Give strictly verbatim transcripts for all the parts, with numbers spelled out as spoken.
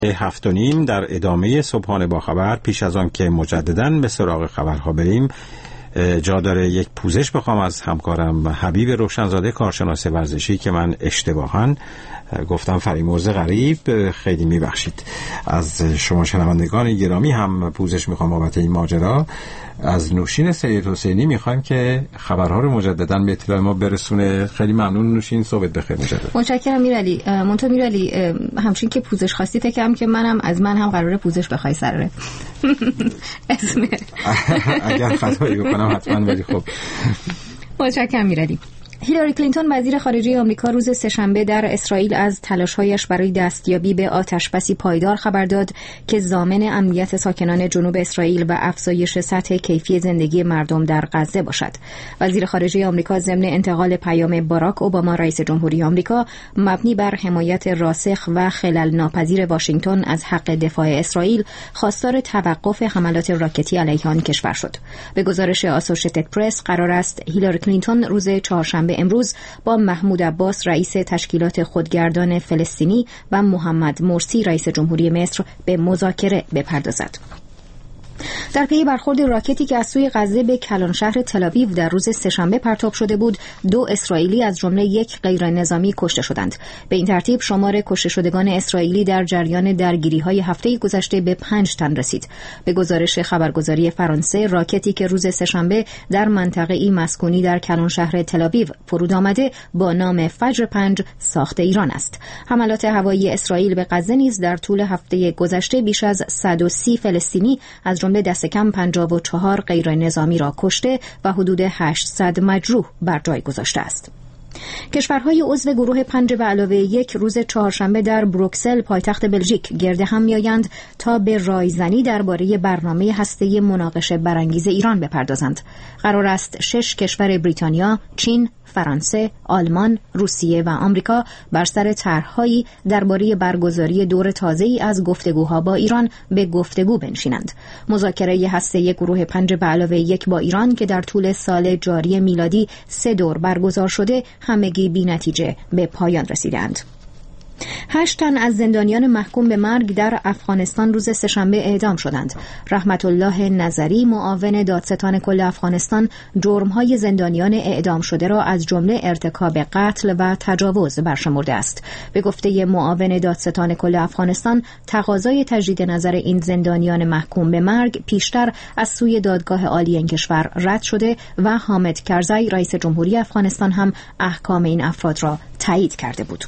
هفت و نیم در ادامه صبحانه با خبر، پیش از آن که مجدداً به سراغ خبرها بریم، جا داره یک پوزش بخوام از همکارم حبیب روشنزاده، کارشناس ورزشی، که من اشتباهاً گفتم فریمرز غریب، خیلی میبخشید. از شما شنوندگان گرامی هم پوزش میخوام بابت این ماجرا. از نوشین سید حسینی میخوایم که خبرها رو مجدداً به اطلاع ما برسونه. خیلی ممنون نوشین، صحبت بخیر. مجدد متشکرم میرالی. منتو میرالی، همچین که پوزش خواستی فکرم که منم از من هم قراره پوزش بخوای سره. اسم اگر خطایی بکنم حتما، ولی خب متشکرم میرالی. هیلاری کلینتون وزیر خارجه آمریکا روز سه‌شنبه در اسرائیل از تلاش‌هایش برای دستیابی به آتشبسی پایدار خبر داد که ضامن امنیت ساکنان جنوب اسرائیل و افزایش سطح کیفی زندگی مردم در غزه باشد. وزیر خارجه آمریکا ضمن انتقال پیام باراک اوباما رئیس جمهوری آمریکا مبنی بر حمایت راسخ و خلل ناپذیر واشنگتن از حق دفاع اسرائیل خواستار توقف حملات راکتی علیه آن کشور شد. به گزارش آسوشیتد پرس قرار است هیلاری کلینتون روز چهارشنبه امروز با محمود عباس رئیس تشکیلات خودگردان فلسطینی و محمد مرسی رئیس جمهوری مصر به مذاکره بپردازد. در پی برخورد راکتی که از سوی غزه به کلان شهر تل‌آویو در روز سه‌شنبه پرتاب شده بود، دو اسرائیلی از جمله یک غیر نظامی کشته شدند. به این ترتیب شمار کشته شدگان اسرائیلی در جریان درگیری‌های هفته گذشته به پنج تن رسید. به گزارش خبرگزاری فرانسه، راکتی که روز سه‌شنبه در منطقه‌ای مسکونی در کلان شهر تل‌آویو فرود آمده با نام فجر پنج ساخت ایران است. حملات هوایی اسرائیل به غزه نیز در طول هفته گذشته بیش از صد و سی فلسطینی از جمله دست کم پنجاه و چهار غیر نظامی را کشته و حدود هشتصد مجروح بر جای گذاشته است. کشورهای عضو گروه پنج به علاوه یک روز چهارشنبه در بروکسل پایتخت بلژیک گرد هم می‌آیند تا به رایزنی درباره برنامه هسته‌ای مناقشه برانگیز ایران بپردازند. قرار است شش کشور بریتانیا، چین، فرانسه، آلمان، روسیه و آمریکا بر سر طرح‌هایی درباره برگزاری دور تازه‌ای از گفتگوها با ایران به گفتگو بنشینند. مذاکره هسته‌ای گروه پنج به علاوه یک با ایران که در طول سال جاری میلادی سه دور برگزار شده، همگی بی‌نتیجه به پایان رسیدند. هشت تن از زندانیان محکوم به مرگ در افغانستان روز سه‌شنبه اعدام شدند. رحمت الله نظری، معاون دادستان کل افغانستان، جرم‌های زندانیان اعدام شده را از جمله ارتکاب قتل و تجاوز برشمرده است. به گفته معاون دادستان کل افغانستان، تقاضای تجدید نظر این زندانیان محکوم به مرگ پیشتر از سوی دادگاه عالی این کشور رد شده و حامد کرزی رئیس جمهوری افغانستان هم احکام این افراد را تایید کرده بود.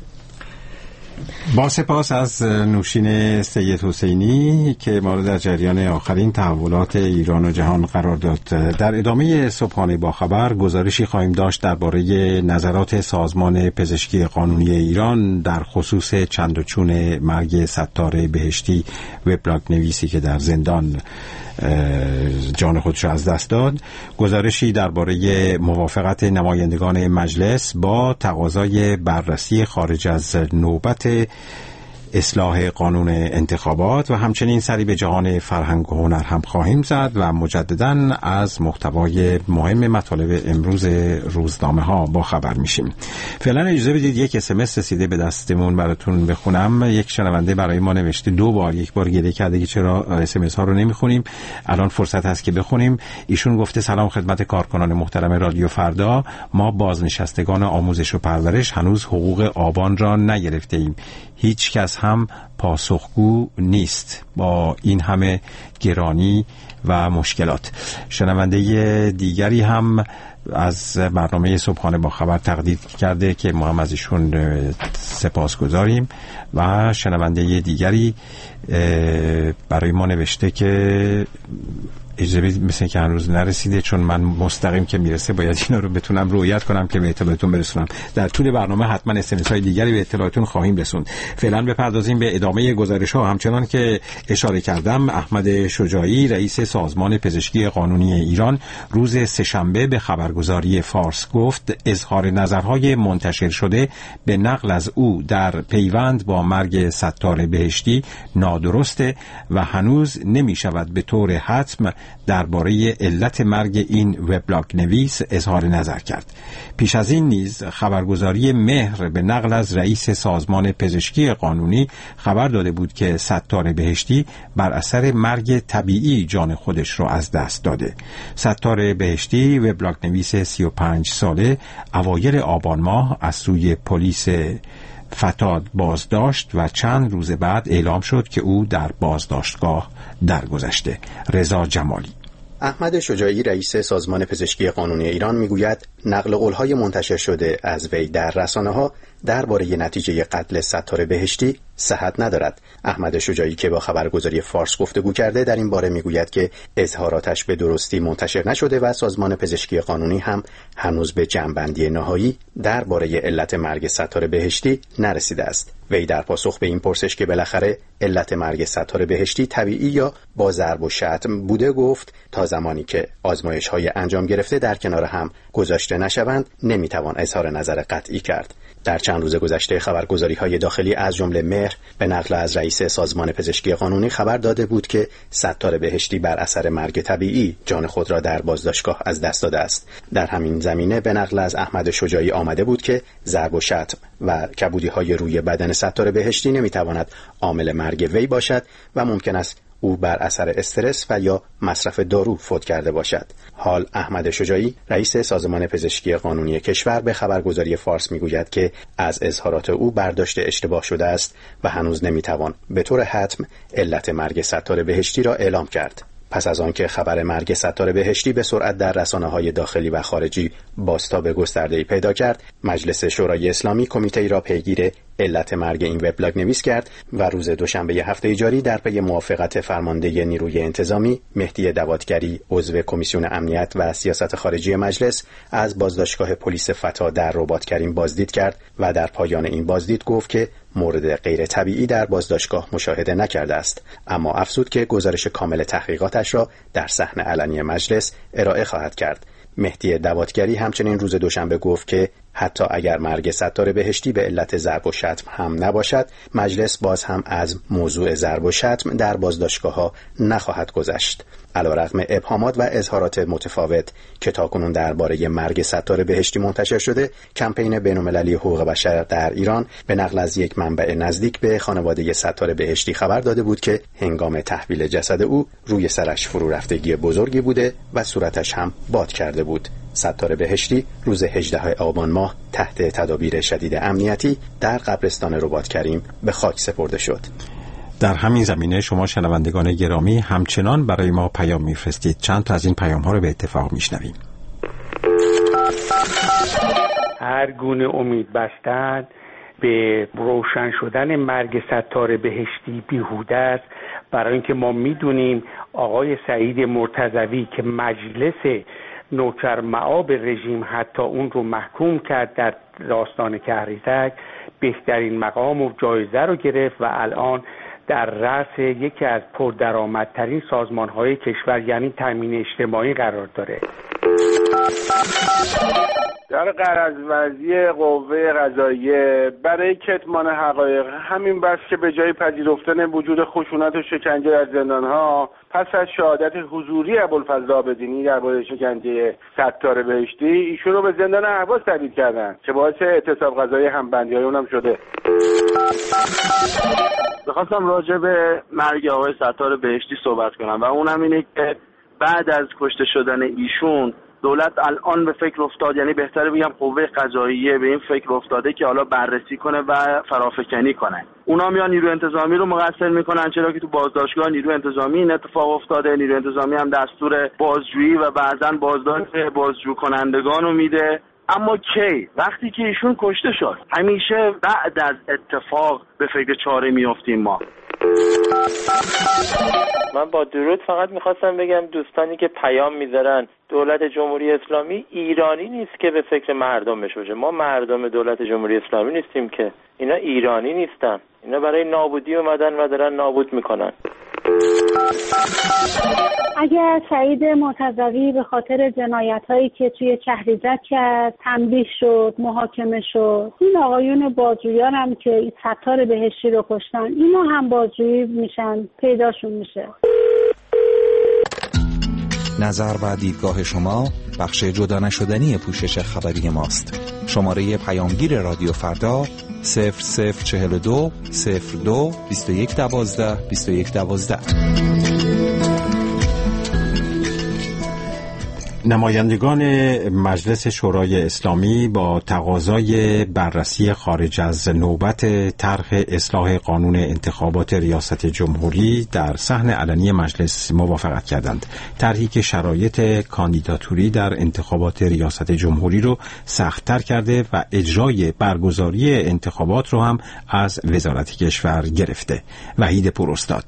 با سپاس از نوشین سید حسینی که ما رو در جریان آخرین تحولات ایران و جهان قرار داد. در ادامه صبحانه با خبر گزارشی خواهیم داشت درباره نظرات سازمان پزشکی قانونی ایران در خصوص چند و چون مرگ ستار بهشتی، وبلاگ نویسی که در زندان جان خودش را از دست داد. گزارشی درباره موافقت نمایندگان مجلس با تقاضای بررسی خارج از نوبت اصلاح قانون انتخابات و همچنین سری به جهان فرهنگ و هنر هم خواهیم زد و مجدداً از محتوای مهم مطالب امروز روزنامه ها با خبر میشیم. فعلا اجازه بدید یک اس ام اس رسیده به دستمون براتون بخونم. یک شنونده برای ما نوشته، دو بار یک بار گله کرده که چرا اس ام اس ها رو نمیخونیم. الان فرصت هست که بخونیم. ایشون گفته سلام خدمت کارکنان محترم رادیو فردا. ما بازنشستگان آموزش و پرورش هنوز حقوق آبان را نگرفته ایم. هیچ کس هم پاسخگو نیست با این همه گرانی و مشکلات. شنونده دیگری هم از برنامه صبحانه با خبر تقدیر کرده که ما هم از ایشون سپاس گذاریم و شنونده دیگری برای ما نوشته که اجازه بدید، مثل که هنوز نرسیده، چون من مستقیم که میرسه باید اینا رو بتونم رعایت کنم که به اطلاعتون برسونم. در طول برنامه حتما اس ام اس های دیگری به اطلاعتون خواهیم رسوند. فعلا بپردازیم به ادامه گزارش ها. همچنان که اشاره کردم، احمد شجاعی رئیس سازمان پزشکی قانونی ایران روز سه‌شنبه به خبرگزاری فارس گفت اظهار نظرهای منتشر شده به نقل از او در پیوند با مرگ ستار بهشتی نادرسته و هنوز نمی شود به طور حتم درباره علت مرگ این وبلاگ نویس اظهار نظر کرد. پیش از این نیز خبرگزاری مهر به نقل از رئیس سازمان پزشکی قانونی خبر داده بود که ستار بهشتی بر اثر مرگ طبیعی جان خودش را از دست داده. ستار بهشتی وبلاگ نویس سی و پنج ساله اوایل آبان ماه از سوی پلیس فتاد بازداشت و چند روز بعد اعلام شد که او در بازداشتگاه درگذشته. رضا جمالی. احمد شجاعی رئیس سازمان پزشکی قانونی ایران میگوید نقل قول‌های منتشر شده از وی در رسانه‌ها درباره نتیجه قتل ستار بهشتی صحت ندارد. احمد شجاعی که با خبرگزاری فارس گفتگو کرده در این باره میگوید که اظهاراتش به درستی منتشر نشده و سازمان پزشکی قانونی هم هنوز به جمع‌بندی نهایی درباره علت مرگ ستار بهشتی نرسیده است. وی در پاسخ به این پرسش که بالاخره علت مرگ ستار بهشتی طبیعی یا با ضرب و شتم بوده گفت تا زمانی که آزمایش‌های انجام گرفته در کنار هم گذاشته نشوند نمیتوان اظهار نظر قطعی کرد. در چند روز گذشته خبرگزاری‌های داخلی از جمله مهر به نقل از رئیس سازمان پزشکی قانونی خبر داده بود که ستار بهشتی بر اثر مرگ طبیعی جان خود را در بازداشتگاه از دست داده است. در همین زمینه به نقل از احمد شجاعی آمده بود که ضرب و شتم و کبودی‌های روی بدن ستار بهشتی نمی‌تواند عامل مرگ وی باشد و ممکن است او بر اثر استرس و یا مصرف دارو فوت کرده باشد. حال احمد شجاعی رئیس سازمان پزشکی قانونی کشور به خبرگزاری فارس میگوید که از اظهارات او برداشت اشتباه شده است و هنوز نمیتوان به طور حتم علت مرگ ستار بهشتی را اعلام کرد. پس از آنکه خبر مرگ ستار بهشتی به سرعت در رسانه‌های داخلی و خارجی بازتاب گسترده‌ای پیدا کرد، مجلس شورای اسلامی کمیته‌ای را پیگیر علت مرگ این وبلاگ نویس کرد و روز دوشنبه هفته جاری در پی موافقت فرمانده نیروی انتظامی مهدی دوادگری عضو کمیسیون امنیت و سیاست خارجی مجلس از بازداشتگاه پلیس فتا در رباط کریم بازدید کرد و در پایان این بازدید گفت که مورد غیر طبیعی در بازداشتگاه مشاهده نکرده است، اما افزود که گزارش کامل تحقیقاتش را در صحن علنی مجلس ارائه خواهد کرد. مهدی دوادگری همچنین روز دوشنبه گفت که حتی اگر مرگ ستار بهشتی به علت ضرب و شتم هم نباشد، مجلس باز هم از موضوع ضرب و شتم در بازداشتگاه‌ها نخواهد گذشت. علیرغم ابهامات و اظهارات متفاوت که تاکنون درباره مرگ ستار بهشتی منتشر شده، کمپین بین‌المللی حقوق بشر در ایران به نقل از یک منبع نزدیک به خانواده ستار بهشتی خبر داده بود که هنگام تحویل جسد او روی سرش فرو رفتگی بزرگی بوده و صورتش هم باد کرده بود. ستار بهشتی روز هجدهم آبان ماه تحت تدابیر شدید امنیتی در قبرستان رباط کریم به خاک سپرده شد. در همین زمینه شما شنوندگان گرامی همچنان برای ما پیام میفرستید. چند تا از این پیام ها رو به اتفاق میشنویم. هر گونه امید بستن به روشن شدن مرگ ستار بهشتی بیهوده است، برای اینکه ما میدونیم آقای سعید مرتضوی که مجلس نوکر معاب رژیم حتی اون رو محکوم کرد در داستان کهریزک، بهترین مقام و جایزه رو گرفت و الان در رأس یکی از پردرآمدترین سازمان‌های کشور یعنی تامین اجتماعی قرار داره. در قرض‌ورزی قوه قضاییه برای کتمان حقایق همین بس که به جای پذیرفتن وجود خشونت و شکنجه در زندان‌ها پس از شهادت حضوری ابوالفضل عابدینی درباره شکنجه ستار بهشتی ایشون رو به زندان اهواز تبعید کردن که باعث اعتصاب قضایی همبندی‌های اونم شده. می‌خواستم راجع به مرگ آقای ستار بهشتی صحبت کنم و اونم اینه که بعد از کشته شدن ایشون دولت الان به فکر افتاد، یعنی بهتره بگم قوه قضاییه به این فکر افتاده که حالا بررسی کنه و فرافکنی کنه. اونا میان نیروی انتظامی رو مقصر میکنن، چرا که تو بازداشتگاه نیروی انتظامی این اتفاق افتاده. نیروی انتظامی هم دستور بازجویی و بعضا بازداشت بازجو کنندگان رو میده. اما کی؟ وقتی که ایشون کشته شد. همیشه بعد از اتفاق به فکر چاره میافتیم ما. من با درود فقط میخواستم بگم دوستانی که پیام میذارن دولت جمهوری اسلامی ایرانی نیست که به فکر مردمش باشه. ما مردم دولت جمهوری اسلامی نیستیم که، اینا ایرانی نیستن، اینا برای نابودی اومدن و دارن نابود میکنن. اگر سعید مرتضوی به خاطر جنایت‌هایی که توی کهریزک کرد تنبیه شد، محاکمه شد، این آقایون بازجویان هم که ستار بهشتی رو کشتن اینا هم بازجویی میشن، پیداشون میشه. نظر و دیدگاه شما بخش جدا نشدنی پوشش خبری ماست. شماره پیامگیر رادیو فردا صفر صفر چهل و دو صفر دو بیست و یک دوازده بیست و یک دوازده. نمایندگان مجلس شورای اسلامی با تقاضای بررسی خارج از نوبت طرح اصلاح قانون انتخابات ریاست جمهوری در صحن علنی مجلس موافقت کردند. طرحی که شرایط کاندیداتوری در انتخابات ریاست جمهوری رو سخت‌تر کرده و اجرای برگزاری انتخابات رو هم از وزارت کشور گرفته. وحید پوراستاد.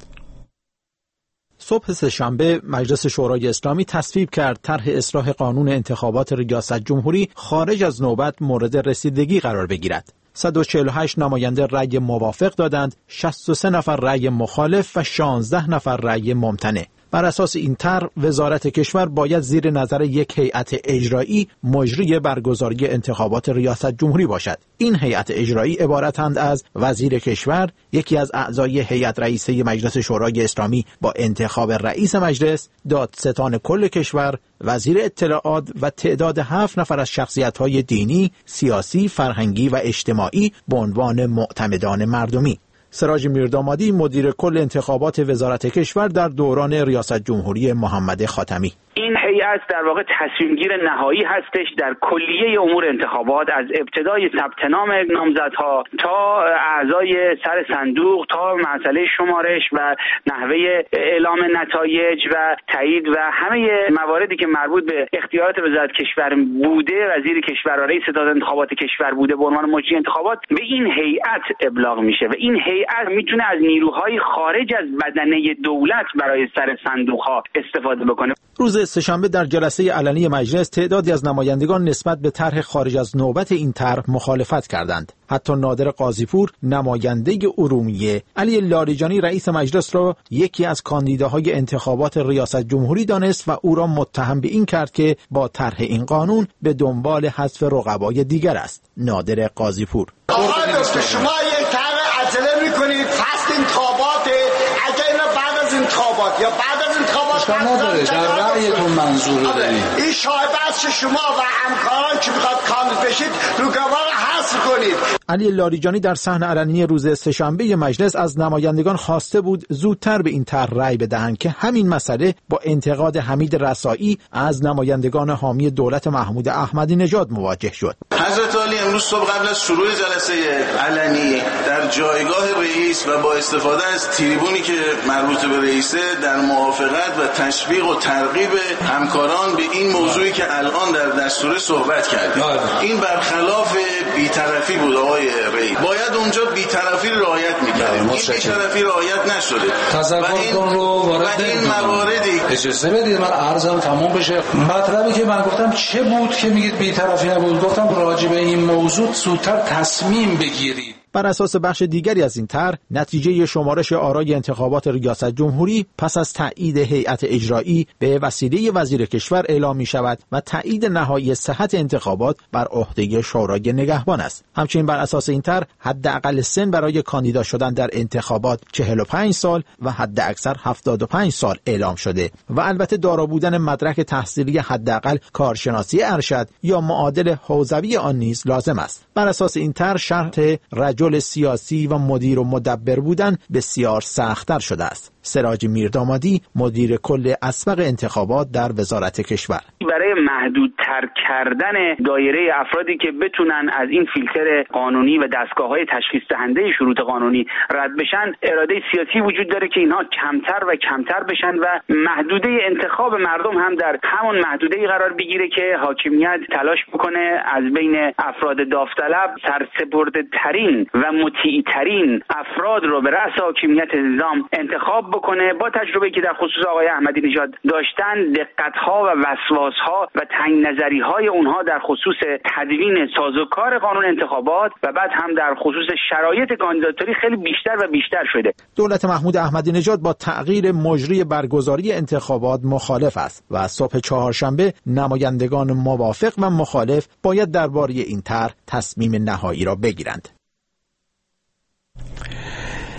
صبح سه‌شنبه مجلس شورای اسلامی تصویب کرد طرح اصلاح قانون انتخابات ریاست جمهوری خارج از نوبت مورد رسیدگی قرار بگیرد. صد و چهل و هشت نماینده رأی موافق دادند، شصت و سه نفر رأی مخالف و شانزده نفر رأی ممتنع. بر اساس این طرح وزارت کشور باید زیر نظر یک هیئت اجرایی مجری برگزاری انتخابات ریاست جمهوری باشد. این هیئت اجرایی عبارتند از وزیر کشور، یکی از اعضای هیئت رئیسه مجلس شورای اسلامی با انتخاب رئیس مجلس، دادستان کل کشور، وزیر اطلاعات و تعداد هفت نفر از شخصیت‌های دینی، سیاسی، فرهنگی و اجتماعی به عنوان معتمدان مردمی. سراج میردامادی مدیر کل انتخابات وزارت کشور در دوران ریاست جمهوری محمد خاتمی: این هیئت در واقع تصمیمگیر نهایی هستش در کلیه امور انتخابات، از ابتدای ثبت نام نامزدها تا اعضای سر صندوق تا مسئله شمارش و نحوه اعلام نتایج و تایید و همه مواردی که مربوط به اختیارات وزارت کشور بوده، وزیر کشور و رئیس ستاد انتخابات کشور بوده به عنوان مجری انتخابات به این هیئت ابلاغ میشه و این هیئت میتونه از نیروهای خارج از بدنه دولت برای سر صندوقها استفاده بکنه. روز سه‌شنبه در جلسه علنی مجلس تعدادی از نمایندگان نسبت به طرح خارج از نوبت این طرح مخالفت کردند. حتی نادر قاضی‌پور نماینده ارومیه علی لاریجانی رئیس مجلس را یکی از کاندیداهای انتخابات ریاست جمهوری دانست و او را متهم به این کرد که با طرح این قانون به دنبال حذف رقبای دیگر است. نادر قاضی‌پور: آقای دکتر شما یک طرح عجله می‌کنید، فصل انتخابات، اگه اینا بعد از انتخابات یا بعد از انتخابات نداره در رأیتون منظور دارید. این شایبه است که شما و همکاران که میخواد کاندید بشید رقبا حذف کنید. علی لاریجانی در صحن علنی روز سه‌شنبه مجلس از نمایندگان خواسته بود زودتر به این طرح رأی بدهند که همین مسئله با انتقاد حمید رسایی از نمایندگان حامی دولت محمود احمدی نژاد مواجه شد. حضرت عالی امروز صبح قبل از شروع جلسه علنی در جایگاه رئیس و با استفاده از تریبونی که مربوط به رئیسه در موافقت و تشویق و ترغیب همکاران به این موضوعی که الان در دستور صحبت کردیم. این برخلاف بی‌طرفی بود آقای رئیس. باید اونجا بی‌طرفی رعایت می‌کردیم. این بی‌طرفی رعایت نشده. تذکرتون رو وارد این مواردی اجازه بدید من عرضم تمام بشه. مطلبی که من گفتم چه بود که میگید بی‌طرفی نبود؟ گفتم راجع به این موضوع زودتر تصمیم بگیرید. بر اساس بخش دیگری از این طرح، نتیجه شمارش آرای انتخابات ریاست جمهوری پس از تایید هیئت اجرایی به وسیله وزیر کشور اعلام می شود و تایید نهایی صحت انتخابات بر عهده شورای نگهبان است. همچنین بر اساس این طرح حداقل سن برای کاندیدا شدن در انتخابات چهل و پنج سال و حد اکثر هفتاد و پنج سال اعلام شده و البته دارا بودن مدرک تحصیلی حداقل کارشناسی ارشد یا معادل حوزوی آن نیز لازم است. بر اساس این طرح شرط رجل سیاسی و مدیر و مدبر بودن بسیار سخت‌تر شده است. سراج میردامادی مدیر کل اسبق انتخابات در وزارت کشور: برای محدودتر کردن دایره افرادی که بتونن از این فیلتر قانونی و دستگاه‌های تشخیص دهنده شروط قانونی رد بشن، اراده سیاسی وجود داره که اینها کمتر و کمتر بشن و محدوده انتخاب مردم هم در همون محدوده‌ای قرار بگیره که حاکمیت تلاش بکنه از بین افراد داوطلب سرسپرده‌ترین و مطیع‌ترین افراد رو به رأس حاکمیت نظام انتخاب بکنه. با تجربه‌ای که در خصوص آقای احمدی نژاد داشتن، دقت‌ها و وسواس‌ها و تنگ نظری‌های اونها در خصوص تدوین سازوکار قانون انتخابات و بعد هم در خصوص شرایط کاندیداتوری خیلی بیشتر و بیشتر شده. دولت محمود احمدی نژاد با تغییر مجری برگزاری انتخابات مخالف است و صبح چهارشنبه نمایندگان موافق و مخالف باید درباره این طرح تصمیم نهایی را بگیرند.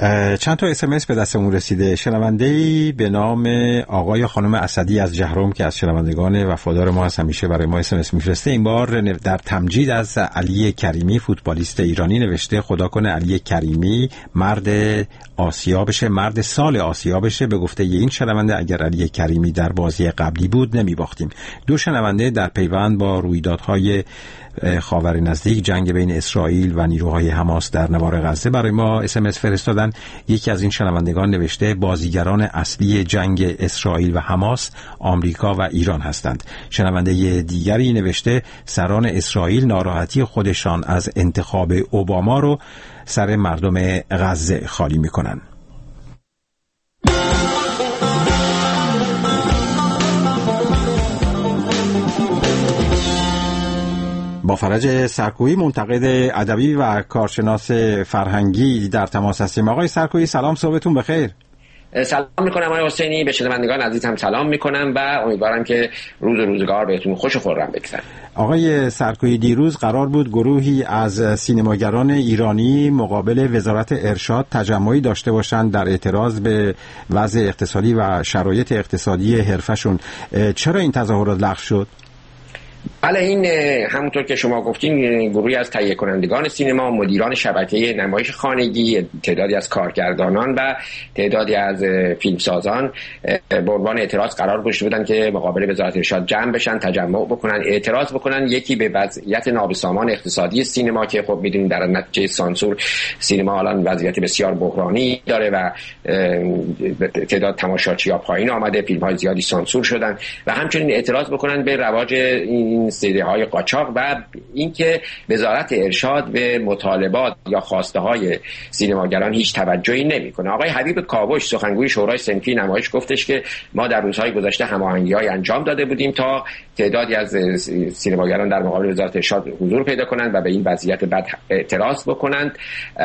چند تا اس ام اس به دستمون رسیده. شنونده‌ای به نام آقای خانم اسدی از جهرم که از شنوندگان وفادار ما هست، همیشه برای ما اس ام اس میفرسته. این بار در تمجید از علی کریمی فوتبالیست ایرانی نوشته خدا کنه علی کریمی مرد آسیا بشه، مرد سال آسیا بشه. به گفته این شنونده اگر علی کریمی در بازی قبلی بود نمیباختیم. دو شنونده در پیوند با رویدادهای خاور نزدیک، جنگ بین اسرائیل و نیروهای حماس در نوار غزه برای ما اس ام اس فرستادن. یکی از این شنوندگان نوشته بازیگران اصلی جنگ اسرائیل و حماس آمریکا و ایران هستند. شنونده دیگری نوشته سران اسرائیل ناراحتی خودشان از انتخاب اوباما رو سر مردم غزه خالی میکنن. با فرج سرکویی منتقد ادبی و کارشناس فرهنگی در تماس هستیم. آقای سرکویی سلام، صبحتون بخیر. سلام میکنم آقای حسینی، به شنوندگان عزیزم سلام میکنم و امیدوارم که روز و روزگار بهتون خوش و خرم بگذره. آقای سرکویی دیروز قرار بود گروهی از سینماگران ایرانی مقابل وزارت ارشاد تجمعی داشته باشند در اعتراض به وضع اقتصادی و شرایط اقتصادی حرفشون. چرا این تظاهرات لغو شد؟ بله، این همونطور که شما گفتین گروهی از تهیه کنندگان سینما، مدیران شبکه نمایش خانگی، تعدادی از کارگردانان و تعدادی از فیلمسازان به عنوان اعتراض قرار گذاشته بودن که مقابل وزارت ارشاد جمع بشن، تجمع بکنن، اعتراض بکنن. یکی به وضعیت نابسامان اقتصادی سینما که خب میدونیم در نتیجه سانسور سینما الان وضعیت بسیار بحرانی داره و تعداد تماشاچی‌ها پایین آمده، فیلم‌های زیادی سانسور شدن و همچنین اعتراض بکنن به رواج این سیدی‌های قاچاق و اینکه وزارت ارشاد به مطالبات یا خواسته‌های سینماگران هیچ توجهی نمی‌کنه. آقای حبیب کاوش سخنگوی شورای صنفی نمایش گفتش که ما در روزهای گذشته هماهنگی‌های انجام داده بودیم تا تعدادی از سینماگران در مقابل وزارت ارشاد حضور پیدا کنند و به این وضعیت بد اعتراض بکنند.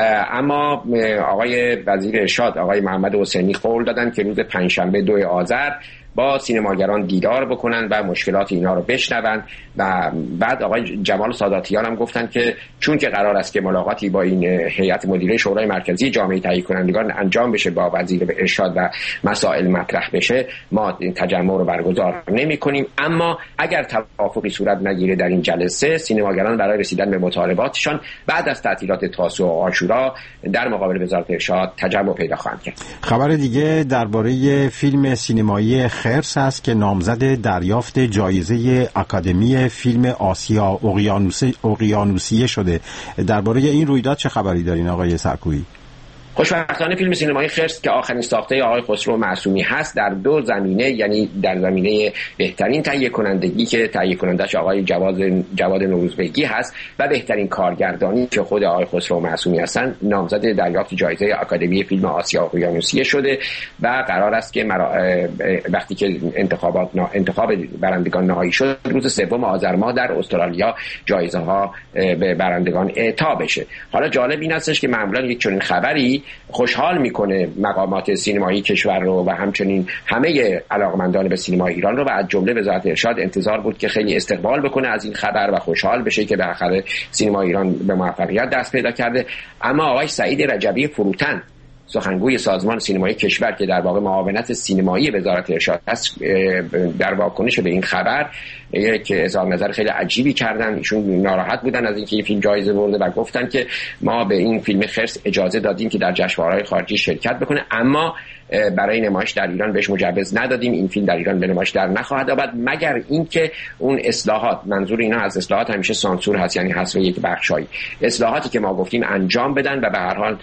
اما آقای وزیر ارشاد آقای محمد حسینی قول دادن که روز پنجشنبه دو آذر با سینماگران دیدار بکنن و مشکلات اینا رو بشنون و بعد آقای جمال ساداتیان هم گفتن که چون که قرار است که ملاقاتی با این هیئت مدیره شورای مرکزی جامعه تهیه کنندگان انجام بشه با وزیر ارشاد و مسائل مطرح بشه، ما این تجمع رو برگزار نمی‌کنیم. اما اگر توافقی صورت نگیره در این جلسه، سینماگران برای رسیدن به مطالباتشان بعد از تعطیلات تاسوعا و عاشورا در مقابل وزارت ارشاد تجمع پیدا خواهند کرد. خبر دیگه درباره فیلم سینمایی خرس است که نامزد دریافت جایزه اکادمی فیلم آسیا اقیانوسی اقیانوسیه شده. درباره این رویداد چه خبری دارین آقای سرکویی؟ خوشبختانه فیلم سینمایی خرس که آخرین ساخته آقای خسرو معصومی هست در دو زمینه، یعنی در زمینه بهترین تهیه کنندگی که تهیه کنندش آقای جواد جواد نوروزبگی هست و بهترین کارگردانی که خود آقای خسرو معصومی هستن، نامزد دریافت جایزه اکادمی فیلم آسیا اقیانوسیه شده و قرار است که مرا... وقتی که انتخابات انتخاب برندگان نهایی شد روز سوم آذر ماه در استرالیا جایزه ها به برندگان اعطا بشه. حالا جالب این هستش که معمولا یک چنین خبری خوشحال میکنه مقامات سینمایی کشور رو و همچنین همه علاقمندان به سینما ایران رو و از جمله وزارت ارشاد انتظار بود که خیلی استقبال بکنه از این خبر و خوشحال بشه که بالاخره سینما ایران به موفقیت دست پیدا کرده. اما آقای سعید رجبی فروتن سخنگوی سازمان سینمایی کشور که در واقع معاونت سینمایی وزارت ارشاد است، در واکنش به این خبر یک اظهار نظر خیلی عجیبی کردن. ایشون ناراحت بودن از اینکه این فیلم جایزه برده و گفتن که ما به این فیلم خرس اجازه دادیم که در جشنواره‌های خارجی شرکت بکنه، اما برای نمایش در ایران بهش مجوز ندادیم. این فیلم در ایران به نمایش در نخواهد آمد مگر اینکه اون اصلاحات، منظور اینا از اصلاحات همیشه سانسور هست، یعنی حذف یک بخشایی، اصلاحاتی که ما گفتیم انجام بدن و به هر حال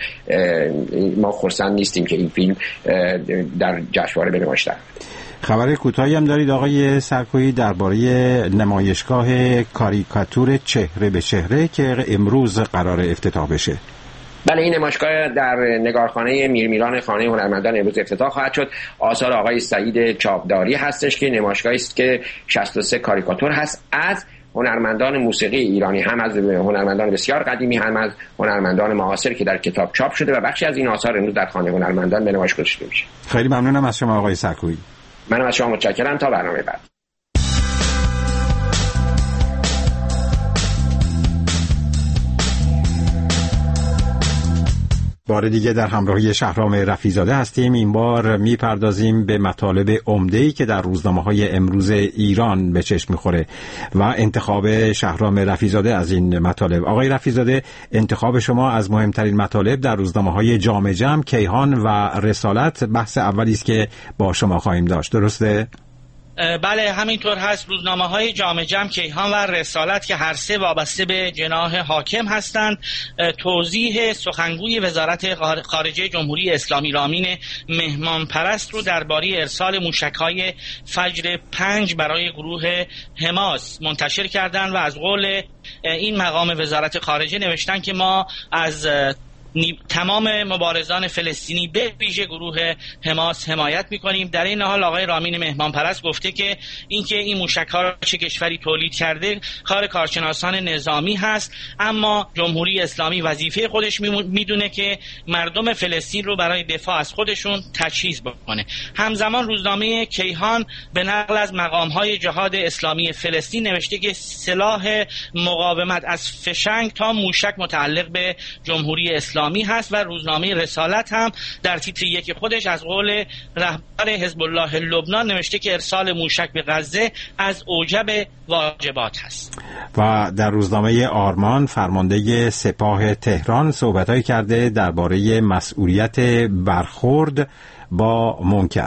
ما خرسند نیستیم که این فیلم در جشنواره به نمایش در. خبر کوتاهی هم دارید آقای سرکویی درباره نمایشگاه کاریکاتور چهره به چهره که امروز قرار افتتاح بشه. بله، این نمایشگاه در نگارخانه میرمیران خانه هنرمندان امروز افتتاح خواهد شد. آثار آقای سعید چاپداری هستش که نمایشگاهی است که شصت و سه کاریکاتور هست از هنرمندان موسیقی ایرانی، هم از هنرمندان بسیار قدیمی هم از هنرمندان معاصر که در کتاب چاپ شده و بخشی از این آثار امروز در خانه هنرمندان به نمایش گذاشته میشه. خیلی ممنونم از شما آقای سرکویی. منم از شما متشکرم. تا برنامه بعد. بار دیگه در همراهی شهرام رفیع‌زاده هستیم. این بار میپردازیم به مطالب عمده‌ای که در روزنامه‌های امروز ایران به چشم می‌خوره و انتخاب شهرام رفیع‌زاده از این مطالب. آقای رفیع‌زاده، انتخاب شما از مهمترین مطالب در روزنامه‌های جام جم، کیهان و رسالت بحث اولی است که با شما خواهیم داشت، درسته؟ بله همینطور هست. روزنامه های جام جم، کیهان و رسالت که هر سه وابسته به جناح حاکم هستند، توضیح سخنگوی وزارت خارجه جمهوری اسلامی رامین مهمان پرست رو درباره ارسال موشک‌های فجر پنج برای گروه حماس منتشر کردند و از قول این مقام وزارت خارجه نوشتن که ما از تمام مبارزان فلسطینی به ویژه گروه حماس حمایت می‌کنیم. در این حال آقای رامین مهمان پرست گفته که اینکه این موشک‌ها را چه کشوری تولید کرده کار کارشناسان نظامی هست، اما جمهوری اسلامی وظیفه خودش میدونه که مردم فلسطین رو برای دفاع از خودشون تجهیز بکنه. همزمان روزنامه کیهان به نقل از مقام‌های جهاد اسلامی فلسطین نوشته که سلاح مقاومت از فشنگ تا موشک متعلق به جمهوری اسلامی هست و روزنامه رسالت هم در تیتر یک خودش از قول رهبر حزب الله لبنان نوشته که ارسال موشک به غزه از اوجب واجبات هست. و در روزنامه آرمان فرمانده سپاه تهران صحبت‌هایی کرده درباره مسئولیت برخورد با منکر.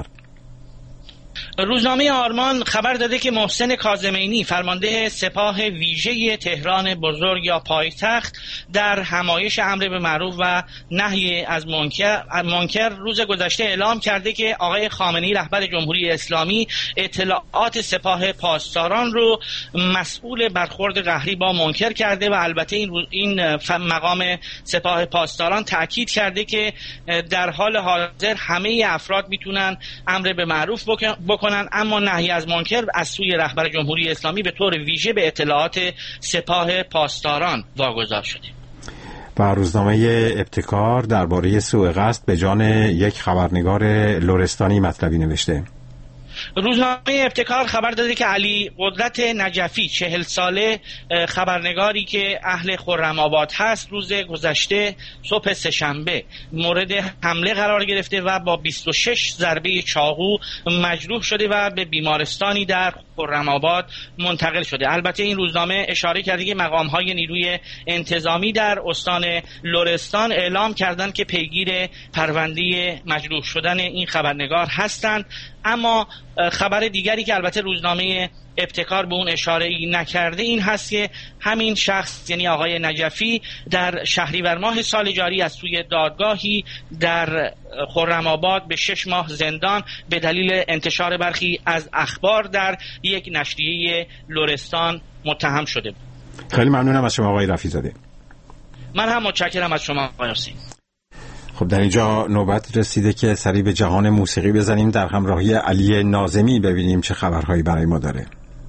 روزنامه آرمان خبر داده که محسن کاظمینی فرمانده سپاه ویژه تهران بزرگ یا پایتخت در همایش امر به معروف و نهی از منکر منکر روز گذشته اعلام کرده که آقای خامنه‌ای رهبر جمهوری اسلامی اطلاعات سپاه پاسداران رو مسئول برخورد قهری با منکر کرده و البته این این مقام سپاه پاسداران تاکید کرده که در حال حاضر همه افراد میتونن امر به معروف بکنن، اما نهی از منکر از سوی رهبر جمهوری اسلامی به طور ویژه به اطلاعات سپاه پاسداران واگذار شده. و روزنامه ابتکار درباره سوء قصد به جان یک خبرنگار لرستانی مطلبی نوشته. روزنامه ابتکار خبر داده که علی قدرت نجفی چهل ساله خبرنگاری که اهل خرم‌آباد هست روز گذشته صبح سه‌شنبه مورد حمله قرار گرفته و با بیست و شش ضربه چاقو مجروح شده و به بیمارستانی در خرم‌آباد منتقل شده. البته این روزنامه اشاره کرده که مقام‌های نیروی انتظامی در استان لرستان اعلام کردند که پیگیر پرونده مجروح شدن این خبرنگار هستند، اما خبر دیگری که البته روزنامه ابتکار به اون اشاره ای نکرده این هست که همین شخص یعنی آقای نجفی در شهریور ماه سال جاری از سوی دادگاهی در خرم‌آباد به شش ماه زندان به دلیل انتشار برخی از اخبار در یک نشریه لرستان متهم شده بود. خیلی ممنونم از شما آقای رفیع‌زاده. من هم متشکرم از شما آقای حسین. خب در اینجا نوبت رسیده که سری به جهان موسیقی بزنیم، در همراهی علی ناظمی ببینیم چه خبرهایی برای ما داره.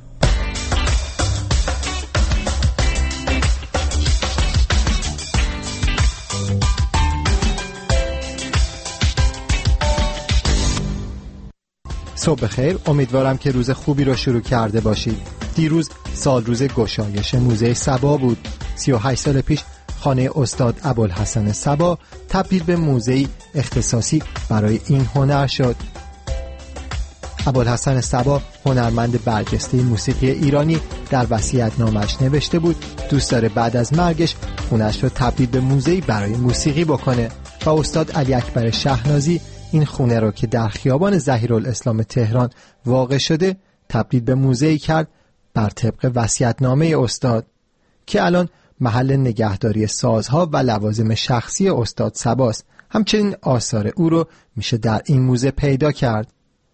صبح خیر، امیدوارم که روز خوبی رو شروع کرده باشید. دیروز سال روز گشایش موزه صبا بود. سی و هشت سال پیش خانه استاد ابوالحسن صبا تبدیل به موزه‌ای اختصاصی برای این هنر شد. ابوالحسن صبا هنرمند برجسته موسیقی ایرانی در وصیت‌نامه‌اش نوشته بود دوست داره بعد از مرگش خونه‌اش رو تبدیل به موزه‌ای برای موسیقی بکنه و استاد علی اکبر شهنازی این خونه رو که در خیابان ظهیرالاسلام تهران واقع شده تبدیل به موزه‌ای کرد بر طبق وصیت‌نامه استاد که الان محل نگهداری سازها و لوازم شخصی استاد صباست. همچنین آثار او رو میشه در این موزه پیدا کرد.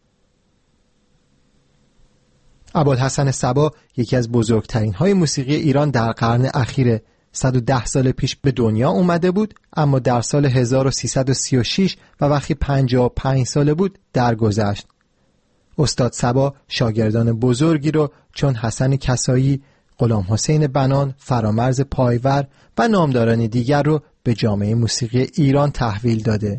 ابوالحسن صبا یکی از بزرگترین های موسیقی ایران در قرن اخیر صد و ده سال پیش به دنیا اومده بود، اما در سال هزار و سیصد و سی و شش و وقتی پنجاه و پنج ساله بود درگذشت. استاد صبا شاگردان بزرگی رو چون حسن کسایی، غلام حسین بنان، فرامرز پایور و نامداران دیگر رو به جامعه موسیقی ایران تحویل داده.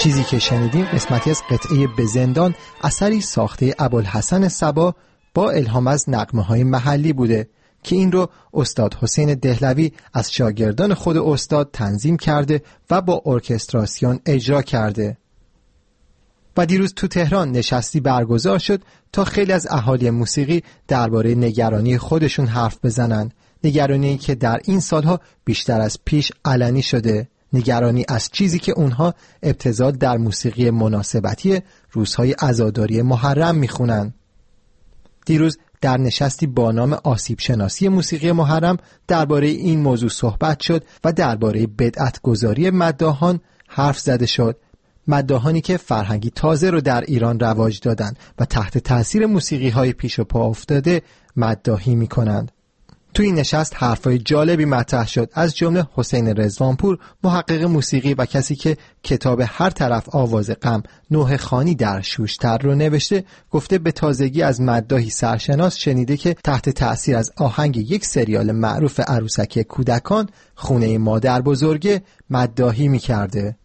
چیزی که شنیدیم قسمتی از قطعه به زندان، اثری ساخته ابوالحسن صبا با الهام از نغمه‌های محلی بوده که این رو استاد حسین دهلوی از شاگردان خود استاد تنظیم کرده و با ارکستراسیون اجرا کرده. و دیروز تو تهران نشستی برگزار شد تا خیلی از اهالی موسیقی درباره نگرانی خودشون حرف بزنن، نگرانی که در این سالها بیشتر از پیش علنی شده، نگرانی از چیزی که اونها ابتذال در موسیقی مناسبتی روزهای عزاداری محرم میخونن. دیروز در نشستی با نام آسیب شناسی موسیقی محرم درباره این موضوع صحبت شد و درباره بدعت گذاری مداحان حرف زده شد. مداحانی که فرهنگی تازه رو در ایران رواج دادن و تحت تاثیر موسیقی های پیش و پا افتاده مداحی می کنند. تو این نشست حرفای جالبی مطرح شد، از جمله حسین رضوانپور، محقق موسیقی و کسی که کتاب هر طرف آواز غم نوح خانی در شوشتر رو نوشته، گفته به تازگی از مداحی سرشناس شنیده که تحت تأثیر از آهنگ یک سریال معروف عروسک کودکان خونه مادر بزرگه مداحی می کرده.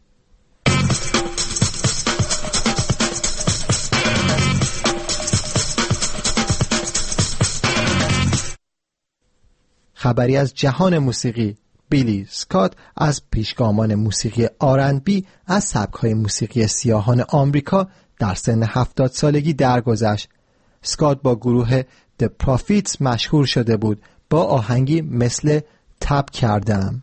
خبری از جهان موسیقی. بیلی اسکات از پیشگامان موسیقی آر اند بی از سبک‌های موسیقی سیاهان آمریکا در سن هفتاد سالگی درگذشت. اسکات با گروه The Prophets مشهور شده بود با آهنگی مثل تب کردم.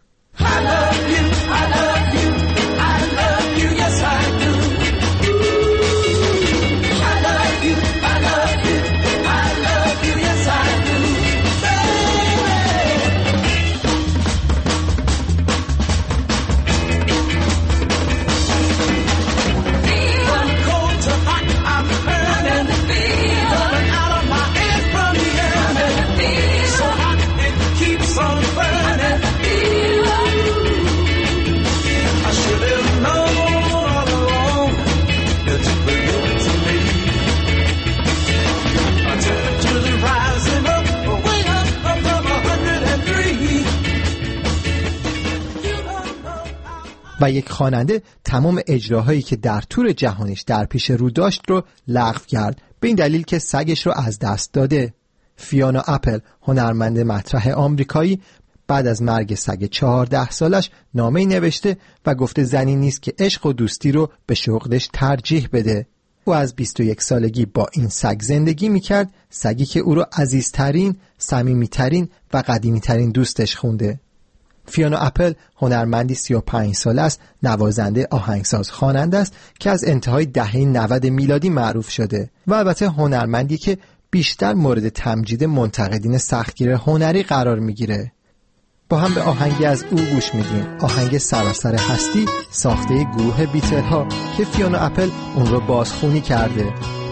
و یک خواننده تمام اجراهایی که در تور جهانیش در پیش رو داشت رو لغو کرد، به این دلیل که سگش رو از دست داده. فیونا اپل، هنرمند مطرح آمریکایی، بعد از مرگ سگ چهارده سالش نامه‌ای نوشته و گفته زنی نیست که عشق و دوستی رو به شغلش ترجیح بده. او از بیست و یک سالگی با این سگ زندگی میکرد، سگی که او رو عزیزترین، صمیمیترین و قدیمیترین دوستش خونده. فیونا اپل هنرمندی سی و پنج ساله است، نوازنده، آهنگساز، خواننده است که از انتهای دهه نود میلادی معروف شده و البته هنرمندی که بیشتر مورد تمجید منتقدین سختگیر هنری قرار میگیره. با هم به آهنگی از او گوش میدیم، آهنگ سراسر هستی ساخته گروه بیتل ها که فیونا اپل اون رو بازخوانی کرده.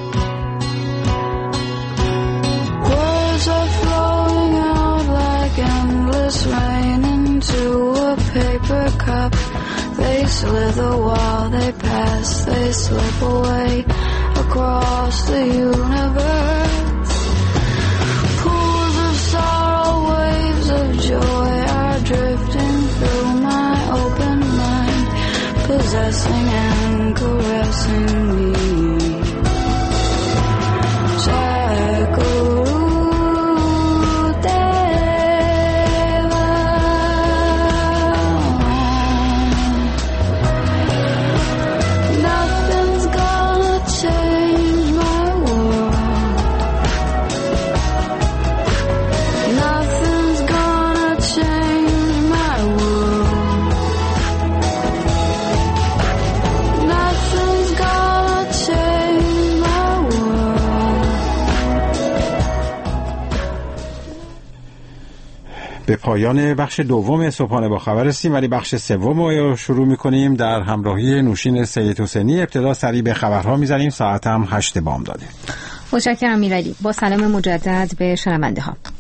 To a paper cup, they slither while they pass, they slip away across the universe. Pools of sorrow, waves of joy are drifting through my open mind, possessing and caressing me. Jackal به پایان بخش دوم صبحانه با خبر رسیدیم، ولی بخش سوم رو شروع می‌کنیم در همراهی نوشین سید حسینی. ابتدا سریع به خبرها می‌زنیم، ساعت هم هشت بام داده. متشکرم میرعلی. با سلام مجدد به شنونده ها.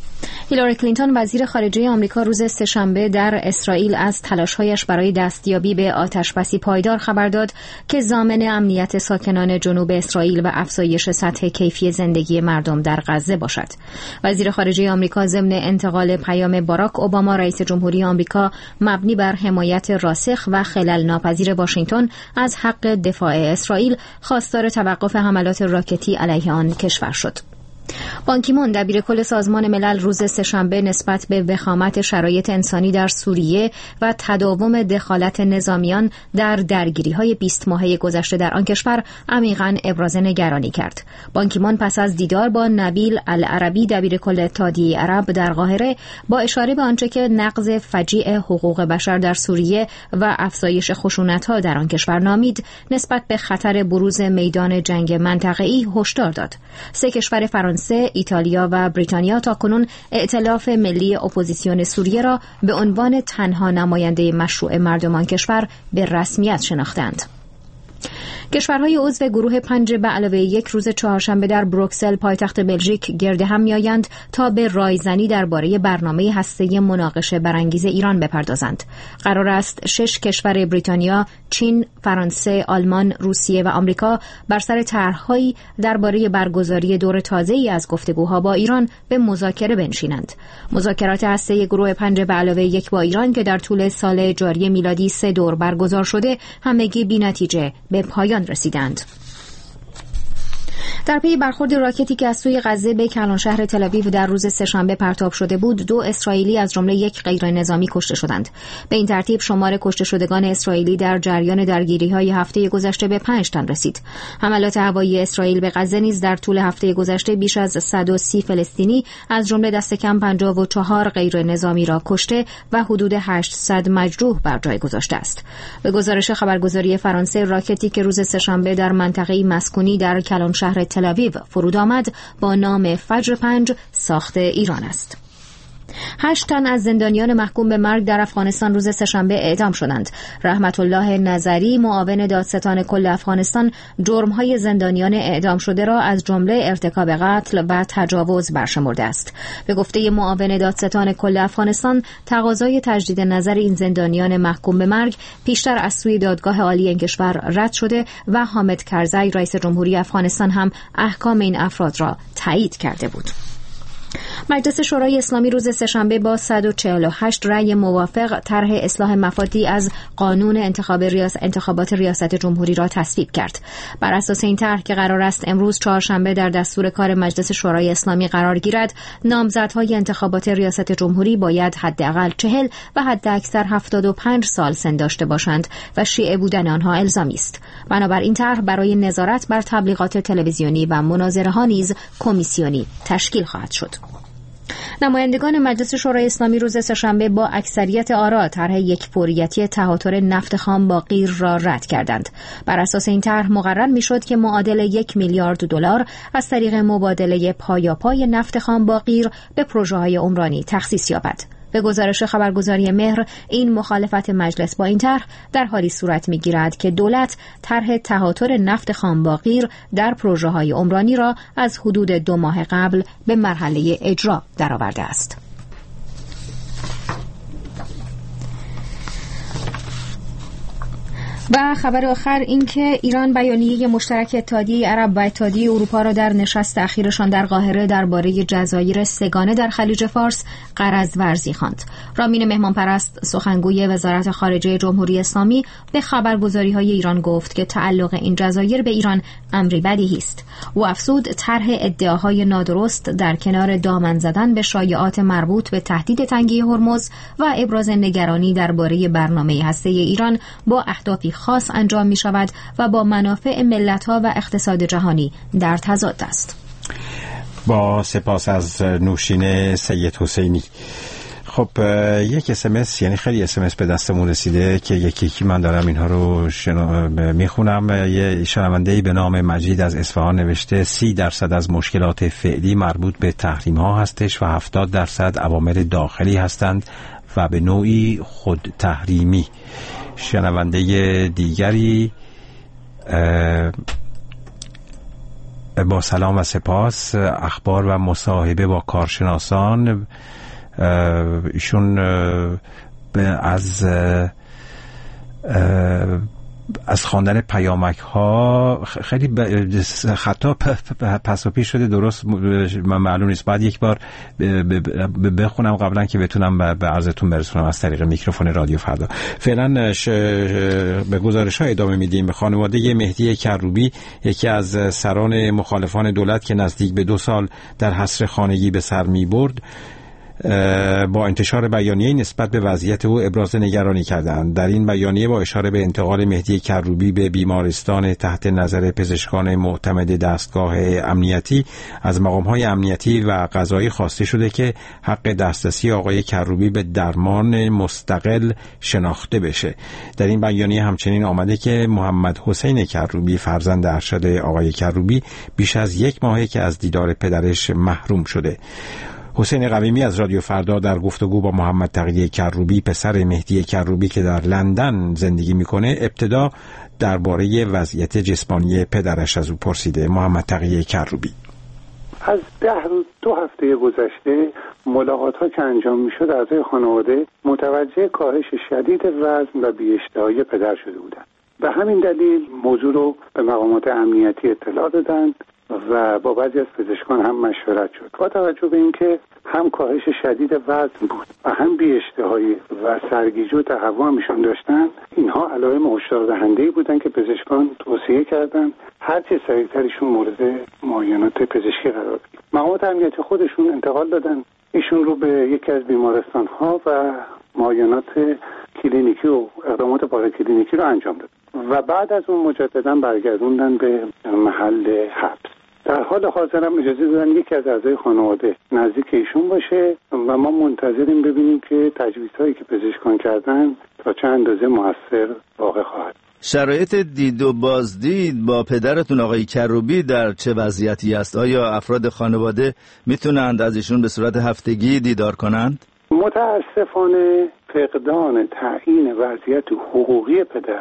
هیلاری کلینتون وزیر خارجه آمریکا روز سه‌شنبه در اسرائیل از تلاش‌هایش برای دستیابی به آتشبسی پایدار خبر داد که ضامن امنیت ساکنان جنوب اسرائیل و افزایش سطح کیفی زندگی مردم در غزه باشد. وزیر خارجه آمریکا ضمن انتقال پیام باراک اوباما رئیس جمهوری آمریکا مبنی بر حمایت راسخ و خلل ناپذیر واشنگتن از حق دفاع اسرائیل خواستار توقف حملات راکتی علیه آن کشور شد. بان کی مون دبیر کل سازمان ملل روز سه‌شنبه نسبت به وخامت شرایط انسانی در سوریه و تداوم دخالت نظامیان در درگیری‌های بیست ماهه گذشته در آن کشور عمیقاً ابراز نگرانی کرد. بان کی مون پس از دیدار با نبیل العربی دبیر کل اتحادیه عرب در قاهره با اشاره به آنچه که نقض فجیع حقوق بشر در سوریه و افزایش خشونت‌ها در آن کشور نامید، نسبت به خطر بروز میدان جنگ منطقه‌ای هشدار داد. سه کشور فرانسه، ایتالیا و بریتانیا تاکنون ائتلاف ملی اپوزیسیون سوریه را به عنوان تنها نماینده مشروع مردمان کشور به رسمیت شناختند. کشورهای عضو گروه پنج به علاوه یک روز چهارشنبه در بروکسل پایتخت بلژیک گرد هم می‌آیند تا به رایزنی درباره برنامه هسته‌ای مناقشه برانگیز ایران بپردازند. قرار است شش کشور بریتانیا، چین، فرانسه، آلمان، روسیه و آمریکا بر سر طرح‌هایی درباره برگزاری دور تازه‌ای از گفتگوها با ایران به مذاکره بنشینند. مذاکرات هسته‌ای گروه پنج به علاوه یک با ایران که در طول سال جاری میلادی سه دور برگزار شده، همگی بی‌نتیجه به پایان رسیدند. در پی برخورد راکتی که از سوی غزه به کلانشهر تل‌آویو در روز سه‌شنبه پرتاب شده بود، دو اسرائیلی از جمله یک غیر نظامی کشته شدند. به این ترتیب شمار کشته شدگان اسرائیلی در جریان درگیری‌های هفته گذشته به پنج تن رسید. حملات هوایی اسرائیل به غزه نیز در طول هفته گذشته بیش از صد و سی فلسطینی از جمله دست کم پنجاه و چهار غیر نظامی را کشته و حدود هشتصد مجروح بر جای گذاشته است. به گزارش خبرگزاری فرانسه، راکتی که روز سه‌شنبه در منطقه مسکونی در کلانشهر تل‌آویو فرود آمد با نام فجر پنج ساخت ایران است. هشت تن از زندانیان محکوم به مرگ در افغانستان روز سه‌شنبه اعدام شدند. رحمت الله نظری، معاون دادستان کل افغانستان، جرم‌های زندانیان اعدام شده را از جمله ارتکاب قتل و تجاوز برشمرده است. به گفته معاون دادستان کل افغانستان، تقاضای تجدید نظر این زندانیان محکوم به مرگ پیشتر از سوی دادگاه عالی این کشور رد شده و حامد کرزی، رئیس جمهوری افغانستان، هم احکام این افراد را تایید کرده بود. مجلس شورای اسلامی روز سه‌شنبه با صد و چهل و هشت رأی موافق طرح اصلاح مفادی از قانون انتخاب ریاست انتخابات ریاست جمهوری را تصویب کرد. بر اساس این طرح که قرار است امروز چهارشنبه در دستور کار مجلس شورای اسلامی قرار گیرد، نامزدهای انتخابات ریاست جمهوری باید حداقل چهل و حداکثر هفتاد و پنج سال سن داشته باشند و شیعه بودن آنها الزامی است. بنابراین طرح برای نظارت بر تبلیغات تلویزیونی و مناظره‌ها نیز کمیسیونی تشکیل خواهد شد. نمایندگان مجلس شورای اسلامی روز سه‌شنبه با اکثریت آرا طرح یک فوریتی تهاتر نفت خام با غیر را رد کردند. بر اساس این طرح مقرر می‌شد که معادل یک میلیارد دلار از طریق مبادله پایاپای نفت خام با غیر به پروژه‌های عمرانی تخصیص یابد. به گزارش خبرگزاری مهر، این مخالفت مجلس با این طرح در حالی صورت می‌گیرد که دولت طرح تهاتر نفت خام با غیر در پروژه‌های عمرانی را از حدود دو ماه قبل به مرحله اجرا درآورده است. و خبر آخر این که ایران بیانیه مشترک اتحادیه عرب و اتحادیه اروپا را در نشست اخیرشان در قاهره درباره جزایر سگانه در خلیج فارس غرض ورزی خواند. رامین مهمانپرست، سخنگوی وزارت خارجه جمهوری اسلامی، به خبرگزاری‌های ایران گفت که تعلق این جزایر به ایران امری بدیهی است. او افزود طرح ادعاهای نادرست در کنار دامن زدن به شایعات مربوط به تهدید تنگی هرمز و ابراز نگرانی درباره برنامه هسته‌ای ایران با اهدافی خاص انجام می شود و با منافع ملت‌ها و اقتصاد جهانی در تضاد است. با سپاس از نوشین سید حسینی. خب یک اسمس، یعنی خیلی اسمس به دستمون رسیده که یکی یکی من دارم اینها رو شنا... میخونم. یه شنونده‌ای به نام مجید از اصفهان نوشته سی درصد از مشکلات فعلی مربوط به تحریم ها هستش و هفتاد درصد عوامل داخلی هستند و به نوعی خود تحریمی. شنونده دیگری با سلام و سپاس. اخبار و مصاحبه با کارشناسان. ایشون از از خواندن پیامک ها خیلی خطا پس و پیش شده، درست من معلوم نیست، بعد یک بار بخونم قبلا که بتونم به عرضتون برسونم از طریق میکروفون رادیو فردا. فعلا به گزارش ها ادامه میدیم. خانواده مهدی کروبی، یکی از سران مخالفان دولت که نزدیک به دو سال در حصر خانگی به سر میبرد، با انتشار بیانیه نسبت به وضعیت او ابراز نگرانی کردند. در این بیانیه با اشاره به انتقال مهدی کروبی به بیمارستان تحت نظر پزشکان معتمد دستگاه امنیتی از مقام‌های امنیتی و قضایی خواسته شده که حق دسترسی آقای کروبی به درمان مستقل شناخته بشه. در این بیانیه همچنین آمده که محمد حسین کروبی، فرزند ارشد آقای کروبی، بیش از یک ماهه که از دیدار پدرش محروم شده. حسین قویمی از رادیو فردا در گفتگو با محمد تقی کروبی، پسر مهدی کروبی که در لندن زندگی میکنه، ابتدا درباره وضعیت جسمانی پدرش از او پرسیده. محمد تقی کروبی: از ده روز دو هفته گذشته ملاقات ها که انجام میشد، اعضای خانواده متوجه کاهش شدید وزن و بی‌اشتهایی پدر شده بودند. به همین دلیل موضوع رو به مقامات امنیتی اطلاع دادند و با بعضی از پزشکان هم مشورت شد. با توجه به اینکه هم کاهش شدید وزن بود و هم بی‌اشتهایی و سرگیجه و تهوع همیشون داشتن، اینها علائم هشدار دهنده‌ای بودن که پزشکان توصیه کردند هر چه سریعترشون مورد معاینات پزشکی قرار بگیرن. مقامات امنیتی خودشون انتقال دادن ایشون رو به یکی از بیمارستان‌ها و معاینات کلینیکی و اقدامات پاراکلینیکی رو انجام داد و بعد از اون مجددا برگردوندن به محل حبس. در حال حاضر هم اجازه دادن یکی از اعضای خانواده نزدیک ایشون باشه و ما منتظریم ببینیم که تجویزهایی که پزشکان کردن تا چند اندازه موثر واقع خواهد. شرایط دید و بازدید با پدرتون آقای کروبی در چه وضعیتی است؟ آیا افراد خانواده میتونند از ایشون به صورت هفتگی دیدار کنند؟ متاسفانه فقدان تعیین وضعیت حقوقی پدر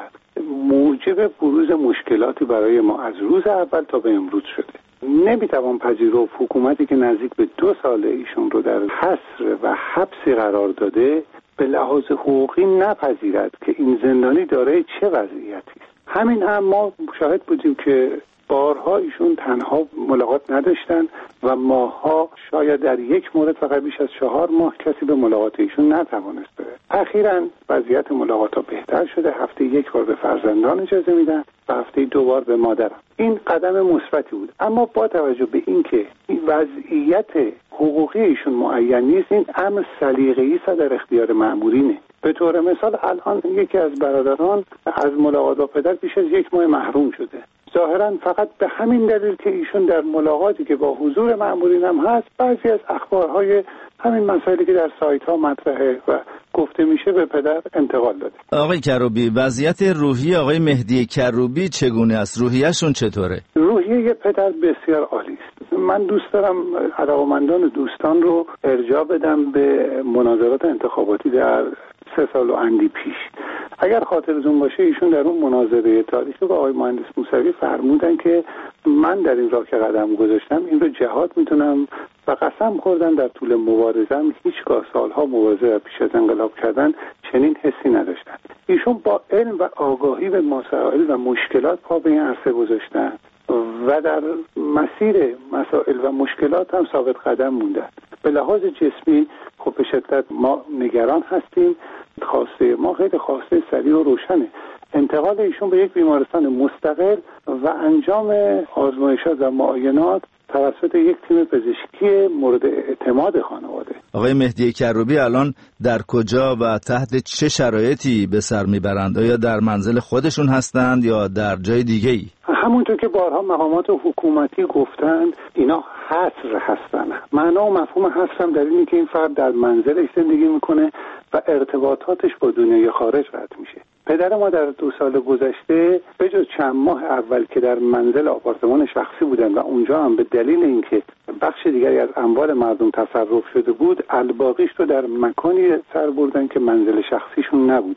موجب بروز مشکلاتی برای ما از روز اول تا به امروز شده. نمیتوان پذیرفت حکومتی که نزدیک به دو سال ایشون رو در حصر و حبسی قرار داده به لحاظ حقوقی نپذیرد که این زندانی دارای چه وضعیتی است. همین هم ما شاهد بودیم که بارها ایشون تنها ملاقات نداشتن و ماها شاید در یک مورد فقط بیش از چهار ماه کسی به ملاقات ایشون نتوانست بره. اخیراً وضعیت ملاقات ها بهتر شده، هفته یک بار به فرزندان اجازه میدن و هفته دو بار به مادرم. این قدم مثبتی بود، اما با توجه به اینکه این وضعیت حقوقی ایشون معین نیست، این امر سلیقه‌ای است در اختیار مأمورینه. به طور مثال الان یکی از برادران از ملاقات با پدر بیش از یک ماه محروم شده، ظاهرا فقط به همین دلیل که ایشون در ملاقاتی که با حضور مأمورین هم هست بعضی از اخبارهای همین مسائلی که در سایت ها مطرحه و گفته میشه به پدر انتقال داده. آقای کروبی، وضعیت روحی آقای مهدی کروبی چگونه است؟ روحیه‌شون چطوره؟ روحیه پدر بسیار عالی است. من دوست دارم علاقه‌مندان و دوستان رو ارجاع بدم به مناظرات انتخاباتی در سه سال و اندی پیش. اگر خاطرتون باشه ایشون در اون مناظره تاریخی با آقای مهندس موسوی فرمودن که من در این راه که قدم گذاشتم این رو جهاد میتونم و قسم خوردن در طول مبارزم هیچگاه سالها مبارزه پیش از انقلاب کردن چنین حسی نداشتن. ایشون با علم و آگاهی به مسائل و مشکلات پا به این عرصه گذاشتن و در مسیر مسائل و مشکلات هم ثابت قدم موندن. به لحاظ جسمی خب به شدت ما نگران هستیم. خواسته ما خیلی خواسته سریع و روشنه، انتقال ایشون به یک بیمارستان مستقل و انجام آزمایشات و معاینات توسط یک تیم پزشکی مورد اعتماد خانواده. آقای مهدی کروبی الان در کجا و تحت چه شرایطی به سر میبرند؟ آیا در منزل خودشون هستند یا در جای دیگه‌ای؟ همونطور که بارها مقامات حکومتی گفتند اینا حصر هستن. معنا و مفهوم حصر هم در اینه که این فرد در منزلش زندگی میکنه و ارتباطاتش با دنیای خارج قطع میشه. پدر ما در دو سال گذشته به جز چند ماه اول که در منزل آپارتمان شخصی بودن و اونجا هم به دلیل اینکه بخش دیگری از اموال مردم تصرف شده بود، الباقیش رو در مکانی سر بردن که منزل شخصیشون نبوده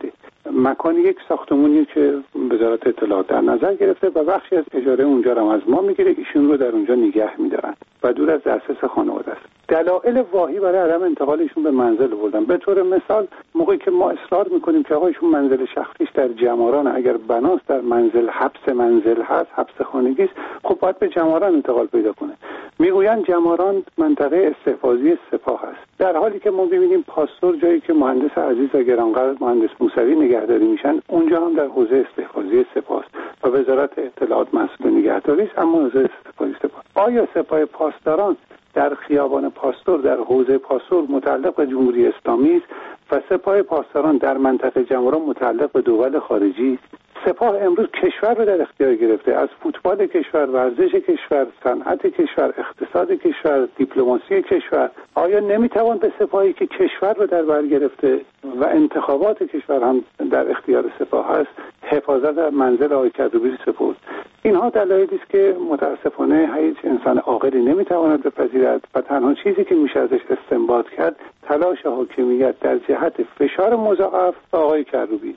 مکانی یک ساختمونی که وزارت اطلاعات در نظر گرفته و بخشی از اجاره اونجا رو از ما میگیره، ایشون رو در اونجا نگه میدارن و دور از دسترس خانواده است. دلایل واهی برای عدم انتقالشون به منزل بردن. به طور مثال موقعی که ما اصرار میکنیم که آقایشون منزل شخصیش در جماران، اگر بناست در منزل حبس منزل هست، حبس خانگی است، خب باید به جماران انتقال پیدا کنه. میگویند جماران منطقه استحفاظی سپاه است، در حالی که ما ببینیم پاستور جایی که مهندس عزیز و گرانقدر مهندس موسوی نگهداری میشن، اونجا هم در حوزه استحفاظی سپاه است و وزارت اطلاعات مسئول نگهداری است، اما حوزه استحفاظی سپاه. آیا سپاه پاسداران در خیابان پاستور در حوزه پاستور متعلق به جمهوری اسلامی است و سپاه پاسداران در منطقه جماران متعلق به دول خارجی؟ سپاه امروز کشور رو در اختیار گرفته، از فوتبال کشور، ورزش کشور، صنعت کشور، اقتصاد کشور، دیپلماسی کشور. آیا نمیتوان به سپاهی که کشور رو در بر گرفته و انتخابات کشور هم در اختیار سپاه هست، حفاظت از منزل آقای کروبی سپرد؟ اینها دلایلی است که متاسفانه هیچ انسان عاقلی نمیتواند بپذیرد و تنها چیزی که میشه ازش استنباط کرد تلاش حاکمیت در جهت فشار مضاعف به آقای کروبی.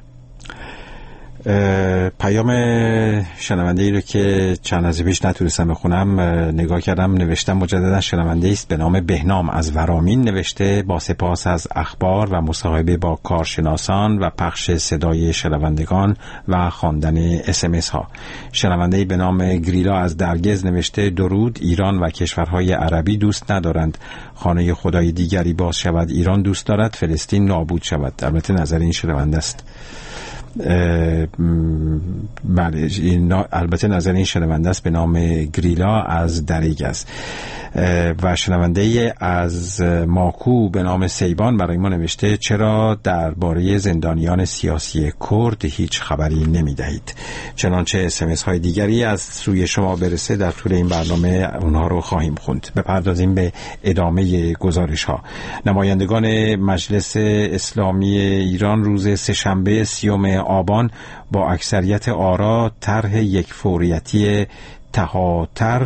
پیام شنونده ای رو که چند از پیش نتونستم بخونم نگاه کردم، نوشتم مجددا شنونده است به نام بهنام از ورامین، نوشته با سپاس از اخبار و مصاحبه با کارشناسان و پخش صدای شنوندگان و خواندن اس ام اس ها. شنونده به نام گریلا از درگز نوشته درود، ایران و کشورهای عربی دوست ندارند، خانه خدای دیگری باز شود، ایران دوست دارد فلسطین نابود شود. البته نظر این شنونده است. بله این البته نظر این شنونده است به نام گریلا از دریگز. و شنونده از ماکو به نام سیبان برای ما نوشته چرا درباره زندانیان سیاسی کرد هیچ خبری نمی دهید؟ چنانچه اس ام اس های دیگری از سوی شما برسه در طول این برنامه اونها رو خواهیم خوند. بپردازیم به ادامه گزارش ها. نمایندگان مجلس اسلامی ایران روز سه‌شنبه سیوم آبان با اکثریت آرا طرح یک فوریتی تهاتر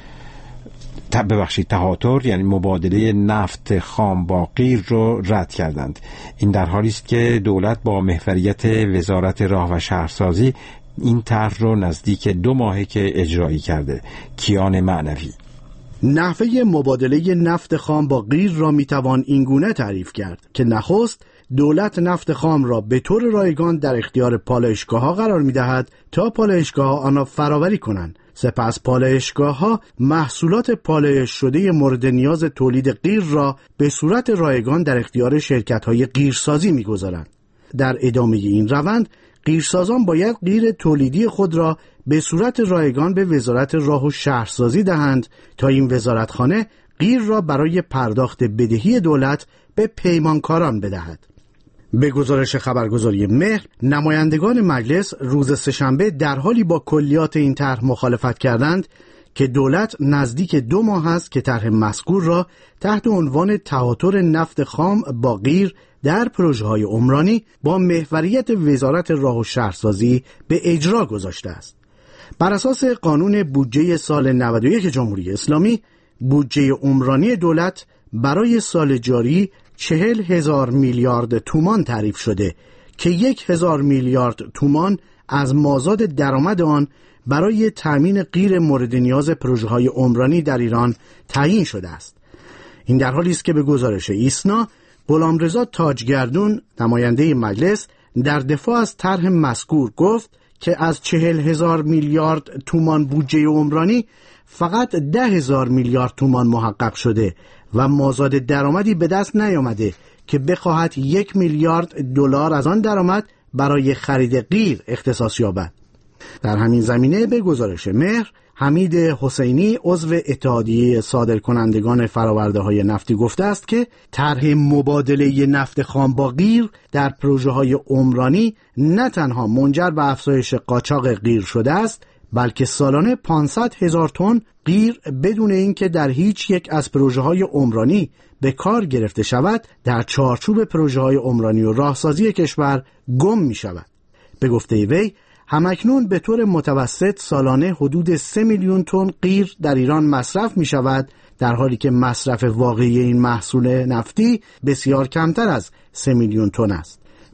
ببخشید تهاتر یعنی مبادله نفت خام با غیر رو رد کردند. این در حالی است که دولت با محوریت وزارت راه و شهرسازی این طرح رو نزدیک دو ماهه که اجرایی کرده. کیان معنوی: نحوه مبادله نفت خام با غیر را میتوان اینگونه تعریف کرد که نخست دولت نفت خام را به طور رایگان در اختیار پالایشگاه‌ها قرار می‌دهد تا پالایشگاه‌ها آن را فراوری کنند. سپس پالایشگاه‌ها محصولات پالایش شده مورد نیاز تولید غیر را به صورت رایگان در اختیار شرکت‌های غیرسازی می‌گذارند. در ادامه این روند غیرسازان باید غیر تولیدی خود را به صورت رایگان به وزارت راه و شهرسازی دهند تا این وزارتخانه غیر را برای پرداخت بدهی دولت به پیمانکاران بدهد. به گزارش خبرگزاری مهر، نمایندگان مجلس روز سه‌شنبه در حالی با کلیات این طرح مخالفت کردند که دولت نزدیک دو ماه است که طرح مذکور را تحت عنوان تهاتر نفت خام با غیر در پروژه‌های عمرانی با محوریت وزارت راه و شهرسازی به اجرا گذاشته است. بر اساس قانون بودجه سال نود و یک جمهوری اسلامی، بودجه عمرانی دولت برای سال جاری چهل هزار میلیارد تومان تعریف شده که یک هزار میلیارد تومان از مازاد درآمد آن برای تأمین غیر مورد نیاز پروژه‌های عمرانی در ایران تعیین شده است. این در حالی است که به گزارش ایسنا، غلامرضا تاجگردون نماینده مجلس در دفاع از طرح مذکور گفت که از چهل هزار میلیارد تومان بودجه عمرانی فقط ده هزار میلیارد تومان محقق شده و مازاد درآمدی به دست نیامده که بخواهد یک میلیارد دلار از آن درآمد برای خرید غیر اختصاص یابد. در همین زمینه به گزارش مهر، حمید حسینی عضو اتحادیه صادرکنندگان فرآورده‌های نفتی گفته است که طرح مبادله نفت خام با غیر در پروژه‌های عمرانی نه تنها منجر به افزایش قاچاق غیر شده است، بلکه سالانه پانصد هزار تن غیر بدون اینکه در هیچ یک از پروژه‌های عمرانی به کار گرفته شود در چارچوب پروژه‌های عمرانی و راهسازی کشور گم می‌شود. به گفته وی، همکنون به طور متوسط سالانه حدود سه میلیون تن غیر در ایران مصرف می شود، در حالی که مصرف واقعی این محصول نفتی بسیار کمتر از سه میلیون تن است.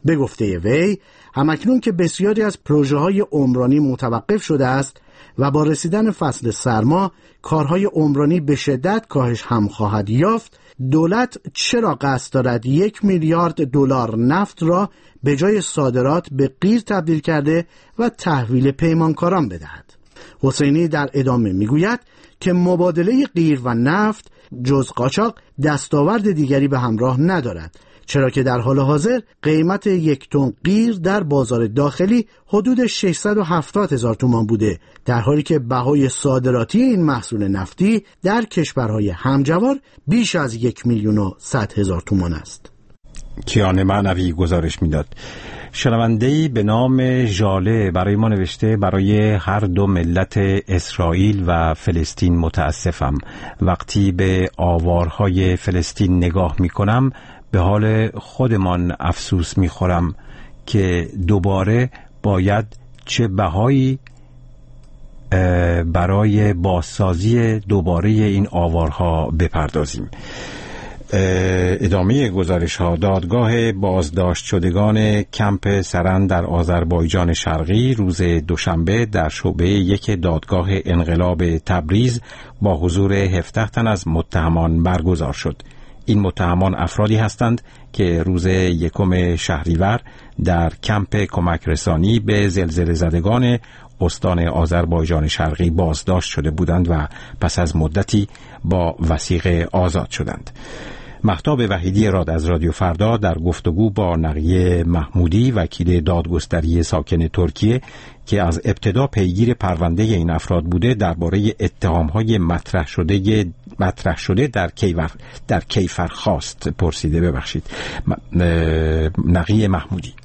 به گفته وی، همکنون که بسیاری از پروژه‌های عمرانی متوقف شده است و با رسیدن فصل سرما کارهای عمرانی به شدت کاهش هم خواهد یافت، دولت چرا قصد دارد یک میلیارد دلار نفت را به جای صادرات به قیر تبدیل کرده و تحویل پیمانکاران بدهد؟ حسینی در ادامه میگوید که مبادله قیر و نفت جز قاچاق دستاورد دیگری به همراه ندارد، چرا که در حال حاضر قیمت یک تن قیر در بازار داخلی حدود ششصد و هفتاد هزار تومان بوده، در حالی که بهای صادراتی این محصول نفتی در کشورهای همجوار بیش از یک میلیون و صد هزار تومان است. کیان معنوی گزارش میداد. شنونده‌ای به نام ژاله برای ما نوشته: برای هر دو ملت اسرائیل و فلسطین متاسفم. وقتی به آوارهای فلسطین نگاه میکنم به حال خودمان افسوس میخورم که دوباره باید چه بهایی برای بازسازی دوباره این آوارها بپردازیم. ادامه گزارش ها: دادگاه بازداشت شدگان کمپ سرند در آذربایجان شرقی روز دوشنبه در شعبه یک دادگاه انقلاب تبریز با حضور هفده تن از متهمان برگزار شد. این متهمان افرادی هستند که روز یکم شهریور در کمپ کمک رسانی به زلزله زدگان استان آذربایجان شرقی بازداشت شده بودند و پس از مدتی با وثیقه آزاد شدند. مهتاب وحیدی راد از رادیو فردا در گفتگو با نقیه محمودی وکیل دادگستری ساکن ترکیه که از ابتدا پیگیر پرونده این افراد بوده درباره اتهام‌های مطرح شده مطرح شده در کیفر در کیفرخواست پرسیده. ببخشید نقیه محمودی: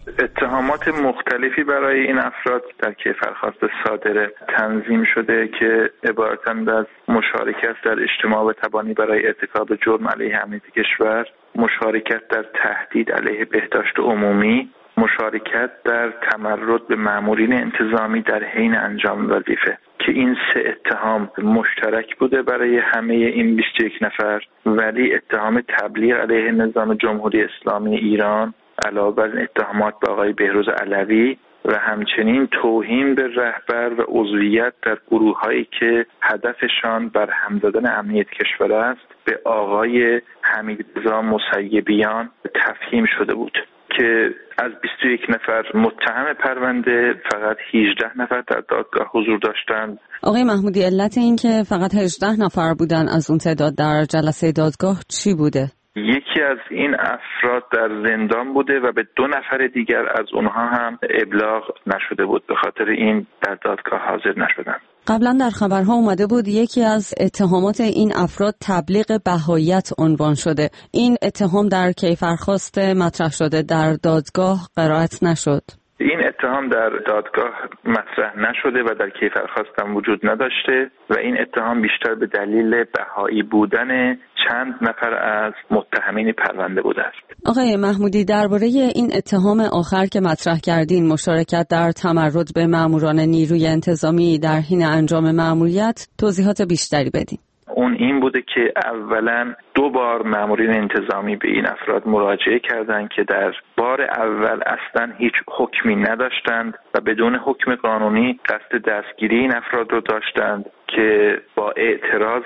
اتهامات مختلفی برای این افراد در کیفرخواست صادره تنظیم شده که عبارتند از مشارکت در اجتماع و تبانی برای ارتکاب جرم علیه امنیت کشور، مشارکت در تهدید علیه بهداشت عمومی، مشارکت در تمرد به مامورین انتظامی در حین انجام وظیفه، که این سه اتهام مشترک بوده برای همه این بیست و یک نفر، ولی اتهام تبلیغ علیه نظام جمهوری اسلامی ایران علاوه بر اتهامات به آقای بهروز علوی و همچنین توهین به رهبر و عضویت در گروه‌هایی که هدفشان برهم زدن امنیت کشور است به آقای حمیدرضا مسیبیان تفهیم شده بود که از بیست و یک نفر متهم پرونده فقط هجده نفر در دادگاه حضور داشتند. آقای محمودی، علت این که فقط هجده نفر بودن از اون تعداد در جلسه دادگاه چی بوده؟ یکی از این افراد در زندان بوده و به دو نفر دیگر از اونها هم ابلاغ نشده بود، به خاطر این در دادگاه حاضر نشدن. قبلا در خبرها اومده بود یکی از اتهامات این افراد تبلیغ بهاییت عنوان شده. این اتهام در کیفرخواست مطرح شده در دادگاه قرائت نشد. این اتهام در دادگاه مطرح نشده و در کیفرخواست هم وجود نداشته و این اتهام بیشتر به دلیل بهایی بودن چند نفر از متهمین پرونده بوده است. آقای محمودی، درباره این اتهام آخر که مطرح کردین، مشارکت در تمرد به ماموران نیروی انتظامی در حین انجام ماموریت، توضیحات بیشتری بدین. اون این بوده که اولا دو بار مامورین انتظامی به این افراد مراجعه کردند که در بار اول اصلا هیچ حکمی نداشتند و بدون حکم قانونی قصد دستگیری این افراد رو داشتند که با اعتراض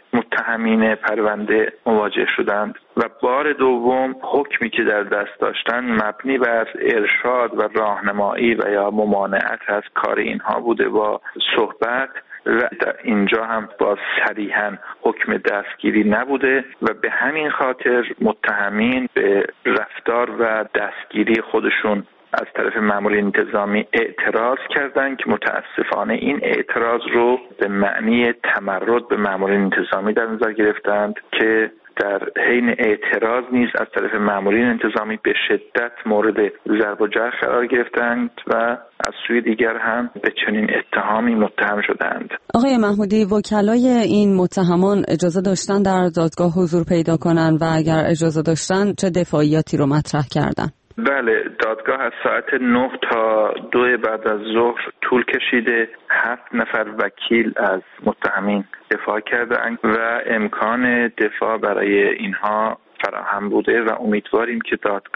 متهمین پرونده مواجه شدند و بار دوم حکمی که در دست داشتند مبنی بر ارشاد و راهنمایی و یا ممانعت از کار اینها بوده با صحبت و در اینجا هم باز صریحاً حکم دستگیری نبوده و به همین خاطر متهمین به رفتار و دستگیری خودشون از طرف مامورین انتظامی اعتراض کردند که متاسفانه این اعتراض رو به معنی تمرد به مامورین انتظامی در نظر گرفتند که در حین اعتراض نیز از طرف مامورین انتظامی به شدت مورد ضرب و جرح قرار گرفتند و از سوی دیگر هم به چنین اتهامی متهم شدند. آقای محمودی، وکلای این متهمان اجازه داشتن در دادگاه حضور پیدا کنن و اگر اجازه داشتن چه دفاعیاتی رو مطرح کردن؟ بله، دادگاه از ساعت نه تا دو بعد از ظهر طول کشیده. هفت نفر وکیل از متهمین دفاع کردند و امکان دفاع برای اینها فراهم بوده و امیدواریم که دادگاه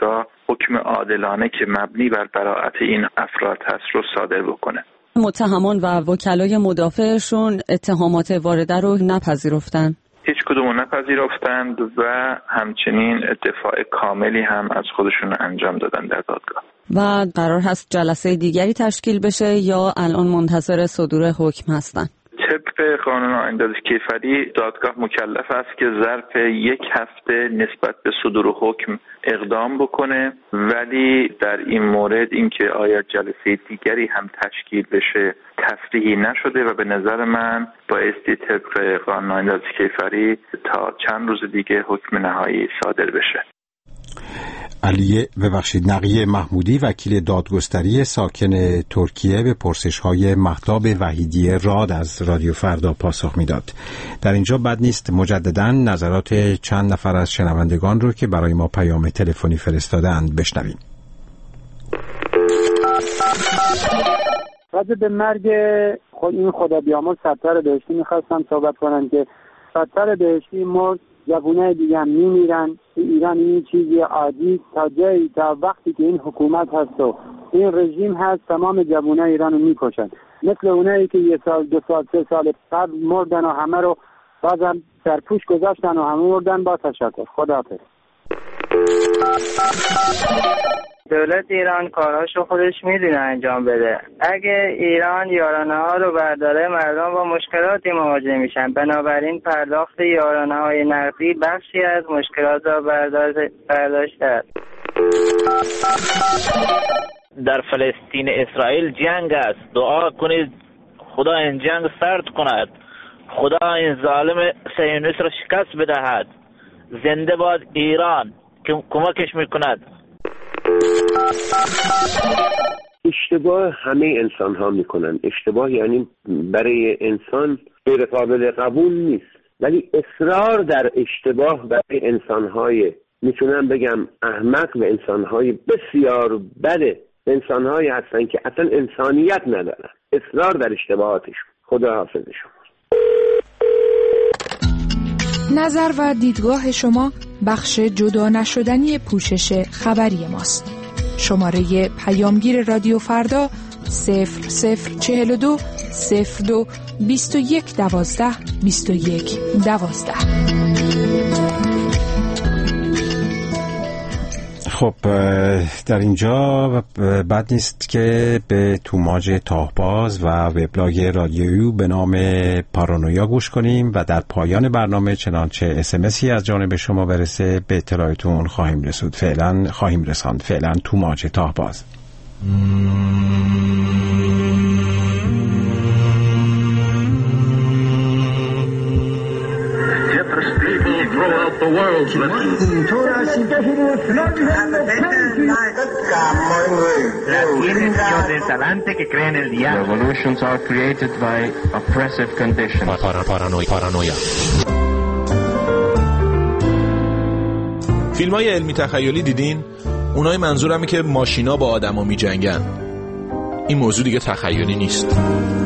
حکم عادلانه که مبنی بر براءت این افراد هست رو صادر بکنه. متهمان و وکلای مدافعشون اتهامات وارده رو نپذیرفتن؟ هیچ کدوم رو نپذیرفتند و همچنین دفاع کاملی هم از خودشون انجام دادن در دادگاه. و قرار هست جلسه دیگری تشکیل بشه یا الان منتظر صدور حکم هستن؟ طبق قانون آیین کیفری دادگاه مکلف است که ظرف یک هفته نسبت به صدور حکم اقدام بکنه، ولی در این مورد اینکه آیا جلسه دیگری هم تشکیل بشه تصریحی نشده و به نظر من بایستی طبق قانون آیین کیفری تا چند روز دیگه حکم نهایی صادر بشه. علی ببخشید نقیه محمودی وکیل دادگستری ساکن ترکیه به پرسش‌های مهتاب وحیدی راد از رادیو فردا پاسخ میداد. در اینجا بد نیست مجدداً نظرات چند نفر از شنوندگان رو که برای ما پیام تلفنی فرستادند بشنویم. راجع به مرگ خود این خدا بیامرز ستار بهشتی میخواستم صحبت کنم که ستار بهشتی مرد، جوانای دیگه هم میمیرن. ایران این چیزی عادی تا جایی تا وقتی که این حکومت هست و این رژیم هست تمام جوانای ایران رو میکشن، مثل اونایی که یه سال دو سال سه سال قبل مردن و همه رو بازم سرپوش گذاشتن و همه مردن. با تشکر، خداحافظ. دولت ایران کارهاشو خودش میدونه انجام بده. اگه ایران یارانه ها رو برداره مردم با مشکلاتی مواجه میشن، بنابراین پرداخت یارانه های نقدی بخشی از مشکلات را برداشته است. در فلسطین اسرائیل جنگ است، دعا کنید خدا این جنگ سرد کند، خدا این ظالم صهیونیست را شکست بدهد. زنده باد ایران که کمکش میکند. اشتباه همه انسان ها میکنن. اشتباه یعنی برای انسان غیر قابل قبول نیست، ولی اصرار در اشتباه برای انسان های میتونم بگم احمق و انسان های بسیار بده، انسان هایی هستن که اصلا انسانیت ندارن، اصرار در اشتباهاتشون. خدا حافظ شما. نظر و دیدگاه شما بخش جدا نشدنی پوشش خبری ماست. شماره پیامگیر رادیو فردا صفر صفر چهل و دو صفر دو بیست و یک دوازده بیست و یک دوازده. خب در اینجا بد نیست که به توماج تاهباز و وبلاگ رادیویو به نام پارانویا گوش کنیم و در پایان برنامه چنانچه اسمسی از جانب شما برسه به اطلاعتون خواهیم رسود. فعلا خواهیم رساند. فعلا توماج تاهباز. The world's Revolutions are created by oppressive conditions. Paranoia. فیلم‌های علمی تخیلی دیدین؟ اونای منظورمه که ماشینا با آدما می‌جنگن. این موضوع دیگه تخیلی نیست.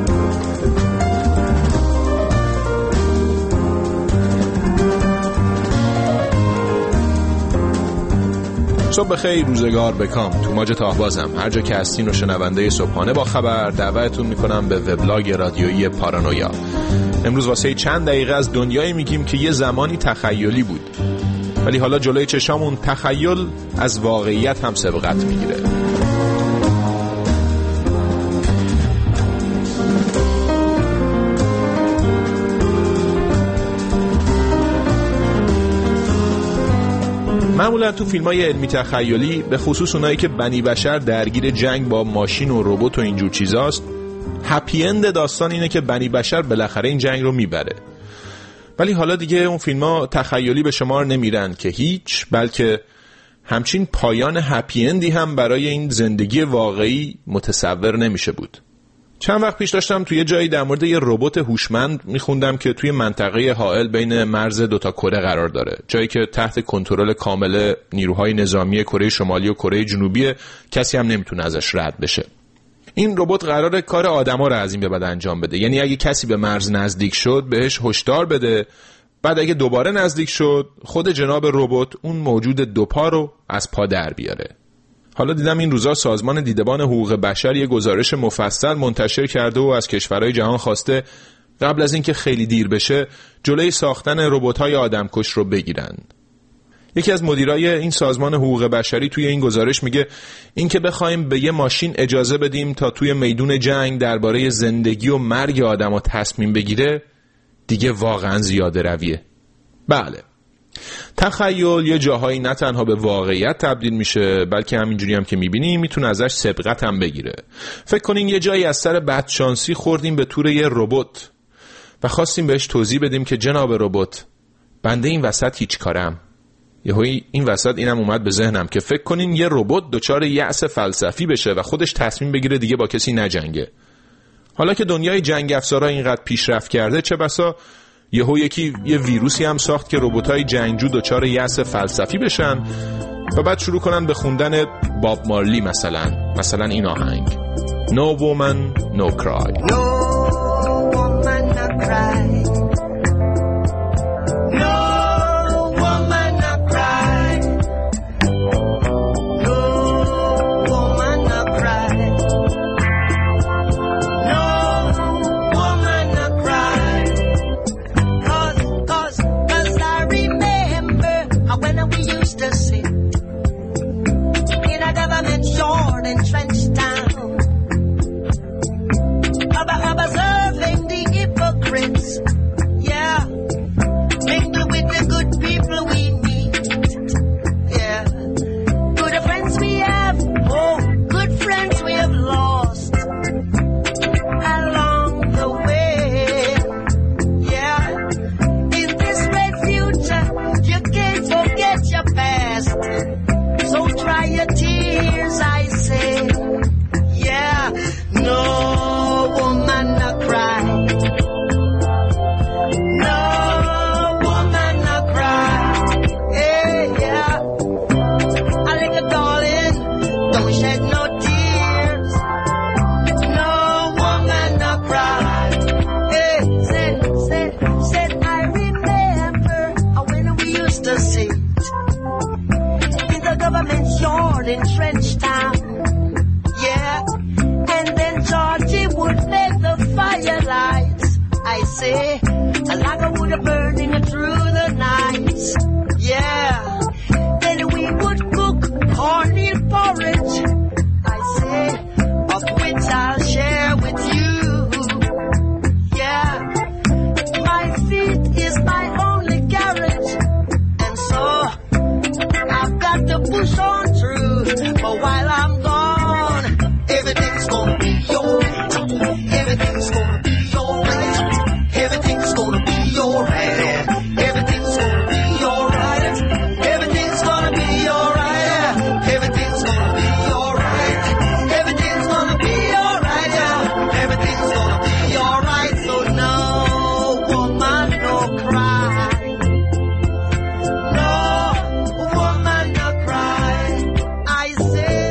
صبح بخیر، روزگار بکام. توماج تاهبازم. هر جا که هستین و شنونده صبحانه با خبر، دعوتتون میکنم به وبلاگ رادیویی پارانویا. امروز واسه چند دقیقه از دنیایی میگیم که یه زمانی تخیلی بود، ولی حالا جلوی چشامون تخیل از واقعیت هم سبقت میگیره. معمولا تو فیلم‌های علمی تخیلی به خصوص اونایی که بنی بشر درگیر جنگ با ماشین و ربات و اینجور چیزاست، هپی اند داستان اینه که بنی بشر بالاخره این جنگ رو میبره. ولی حالا دیگه اون فیلم‌ها تخیلی به شمار نمیرن که هیچ، بلکه همچین پایان هپی اندی هم برای این زندگی واقعی متصور نمیشه بود. چند وقت پیش داشتم توی جایی در مورد یه ربات هوشمند میخوندم که توی منطقه حائل بین مرز دوتا کره قرار داره، جایی که تحت کنترل کامل نیروهای نظامی کره شمالی و کره جنوبی، کسی هم نمیتونه ازش رد بشه. این ربات قراره کار آدما رو از این به بعد انجام بده، یعنی اگه کسی به مرز نزدیک شد بهش هشدار بده، بعد اگه دوباره نزدیک شد خود جناب ربات اون موجود دوپا رو از پا در بیاره. حالا دیدم این روزا سازمان دیدبان حقوق بشر یه گزارش مفصل منتشر کرده و از کشورهای جهان خواسته قبل از اینکه خیلی دیر بشه جلوی ساختن ربات‌های آدمکش رو بگیرن. یکی از مدیرای این سازمان حقوق بشری توی این گزارش میگه اینکه بخوایم به یه ماشین اجازه بدیم تا توی میدون جنگ درباره زندگی و مرگ آدم‌ها تصمیم بگیره دیگه واقعا زیاده رویه. بله، تخیل یه جاهایی نه تنها به واقعیت تبدیل میشه بلکه همینجوری هم که میبینیم میتونه ازش سبقت هم بگیره. فکر کنین یه جایی از سر بدشانسی خوردیم به تور یه ربات و خواستیم بهش توضیح بدیم که جناب ربات بنده این وسط هیچ کارم. یهویی این وسط اینم اومد به ذهنم که فکر کنین یه ربات دچار یأس فلسفی بشه و خودش تصمیم بگیره دیگه با کسی نجنگه. حالا که دنیای جنگ افزارا اینقدر پیشرفت کرده چه بسا یهو یکی یه ویروسی هم ساخت که رباتای جنگجو دچار یأس فلسفی بشن و بعد شروع کنن به خوندن باب مارلی مثلا مثلا این آهنگ No woman no cry. No woman no cry. No woman no cry. No woman no cry. No woman no cry. Cause, cause, cause I remember when we used to sit in a government yard in Trenchtown, observing the hypocrites, yeah, mingle with the good people we meet, yeah, good friends we have, oh, good friends we have lost along the way, yeah, in this red future, you can't forget your past, so dry your tears, I say, yeah, no woman no cry. No woman no cry. Hey, yeah. I like a darling, don't shed no tears. No woman no cry. Hey, said, said, said I remember when we used to sit in the government yard in Trenchtown. Yeah. And then Georgie would make the firelights. I say, a log would have burning through the night. Yeah. Then we would cook cornmeal porridge. I say, of which I'll share with you. Yeah. My feet is my only carriage. And so, I've got to push on through. But while I'm gone, everything's gonna be alright. Everything's gonna be alright. Everything's gonna be alright. Everything's gonna be alright. Everything's gonna be alright. Everything's gonna be alright. Everything's gonna be alright. Everything's gonna be alright. So no woman no cry. No woman no cry. I say.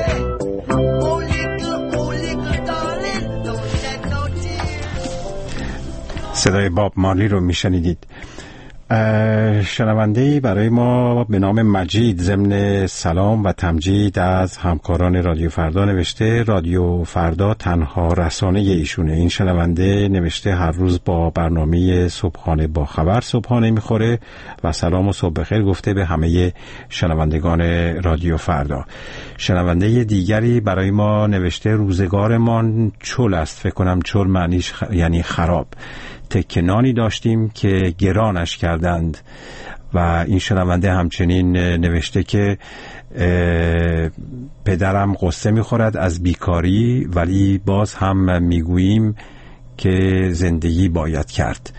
صدای باب مارلی رو میشنیدید. شنونده‌ای برای ما به نام مجید ضمن سلام و تمجید از همکاران رادیو فردا نوشته رادیو فردا تنها رسانه ایشونه. این شنونده نوشته هر روز با برنامه صبحانه با خبر صبحانه میخوره و سلام و صبح بخیر گفته به همه شنوندگان رادیو فردا. شنونده دیگری برای ما نوشته روزگارمان چل است. فکر کنم چل معنیش خ... یعنی خراب. تکنانی داشتیم که گرانش کردند. و این شنونده همچنین نوشته که پدرم قصه میخورد از بیکاری ولی باز هم میگوییم که زندگی باید کرد.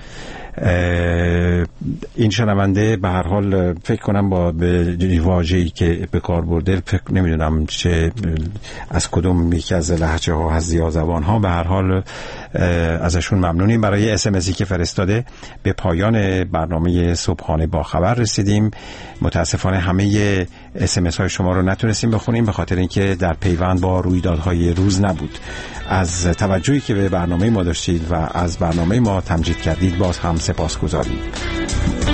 این شنونده به هر حال فکر کنم با واژه‌ای که به کار برده فکر نمیدونم چه از کدوم یکی از لهجه ها از یا زبان ها، به هر حال ازشون ممنونیم. برای اس ام اسی که فرستاده به پایان برنامه صبحانه با خبر رسیدیم. متاسفانه همه اس ام اس های شما رو نتونستیم بخونیم به خاطر اینکه در پیوند با رویدادهای روز نبود. از توجهی که به برنامه ما داشتید و از برنامه ما تمجید کردید باز هم سپاسگزاریم.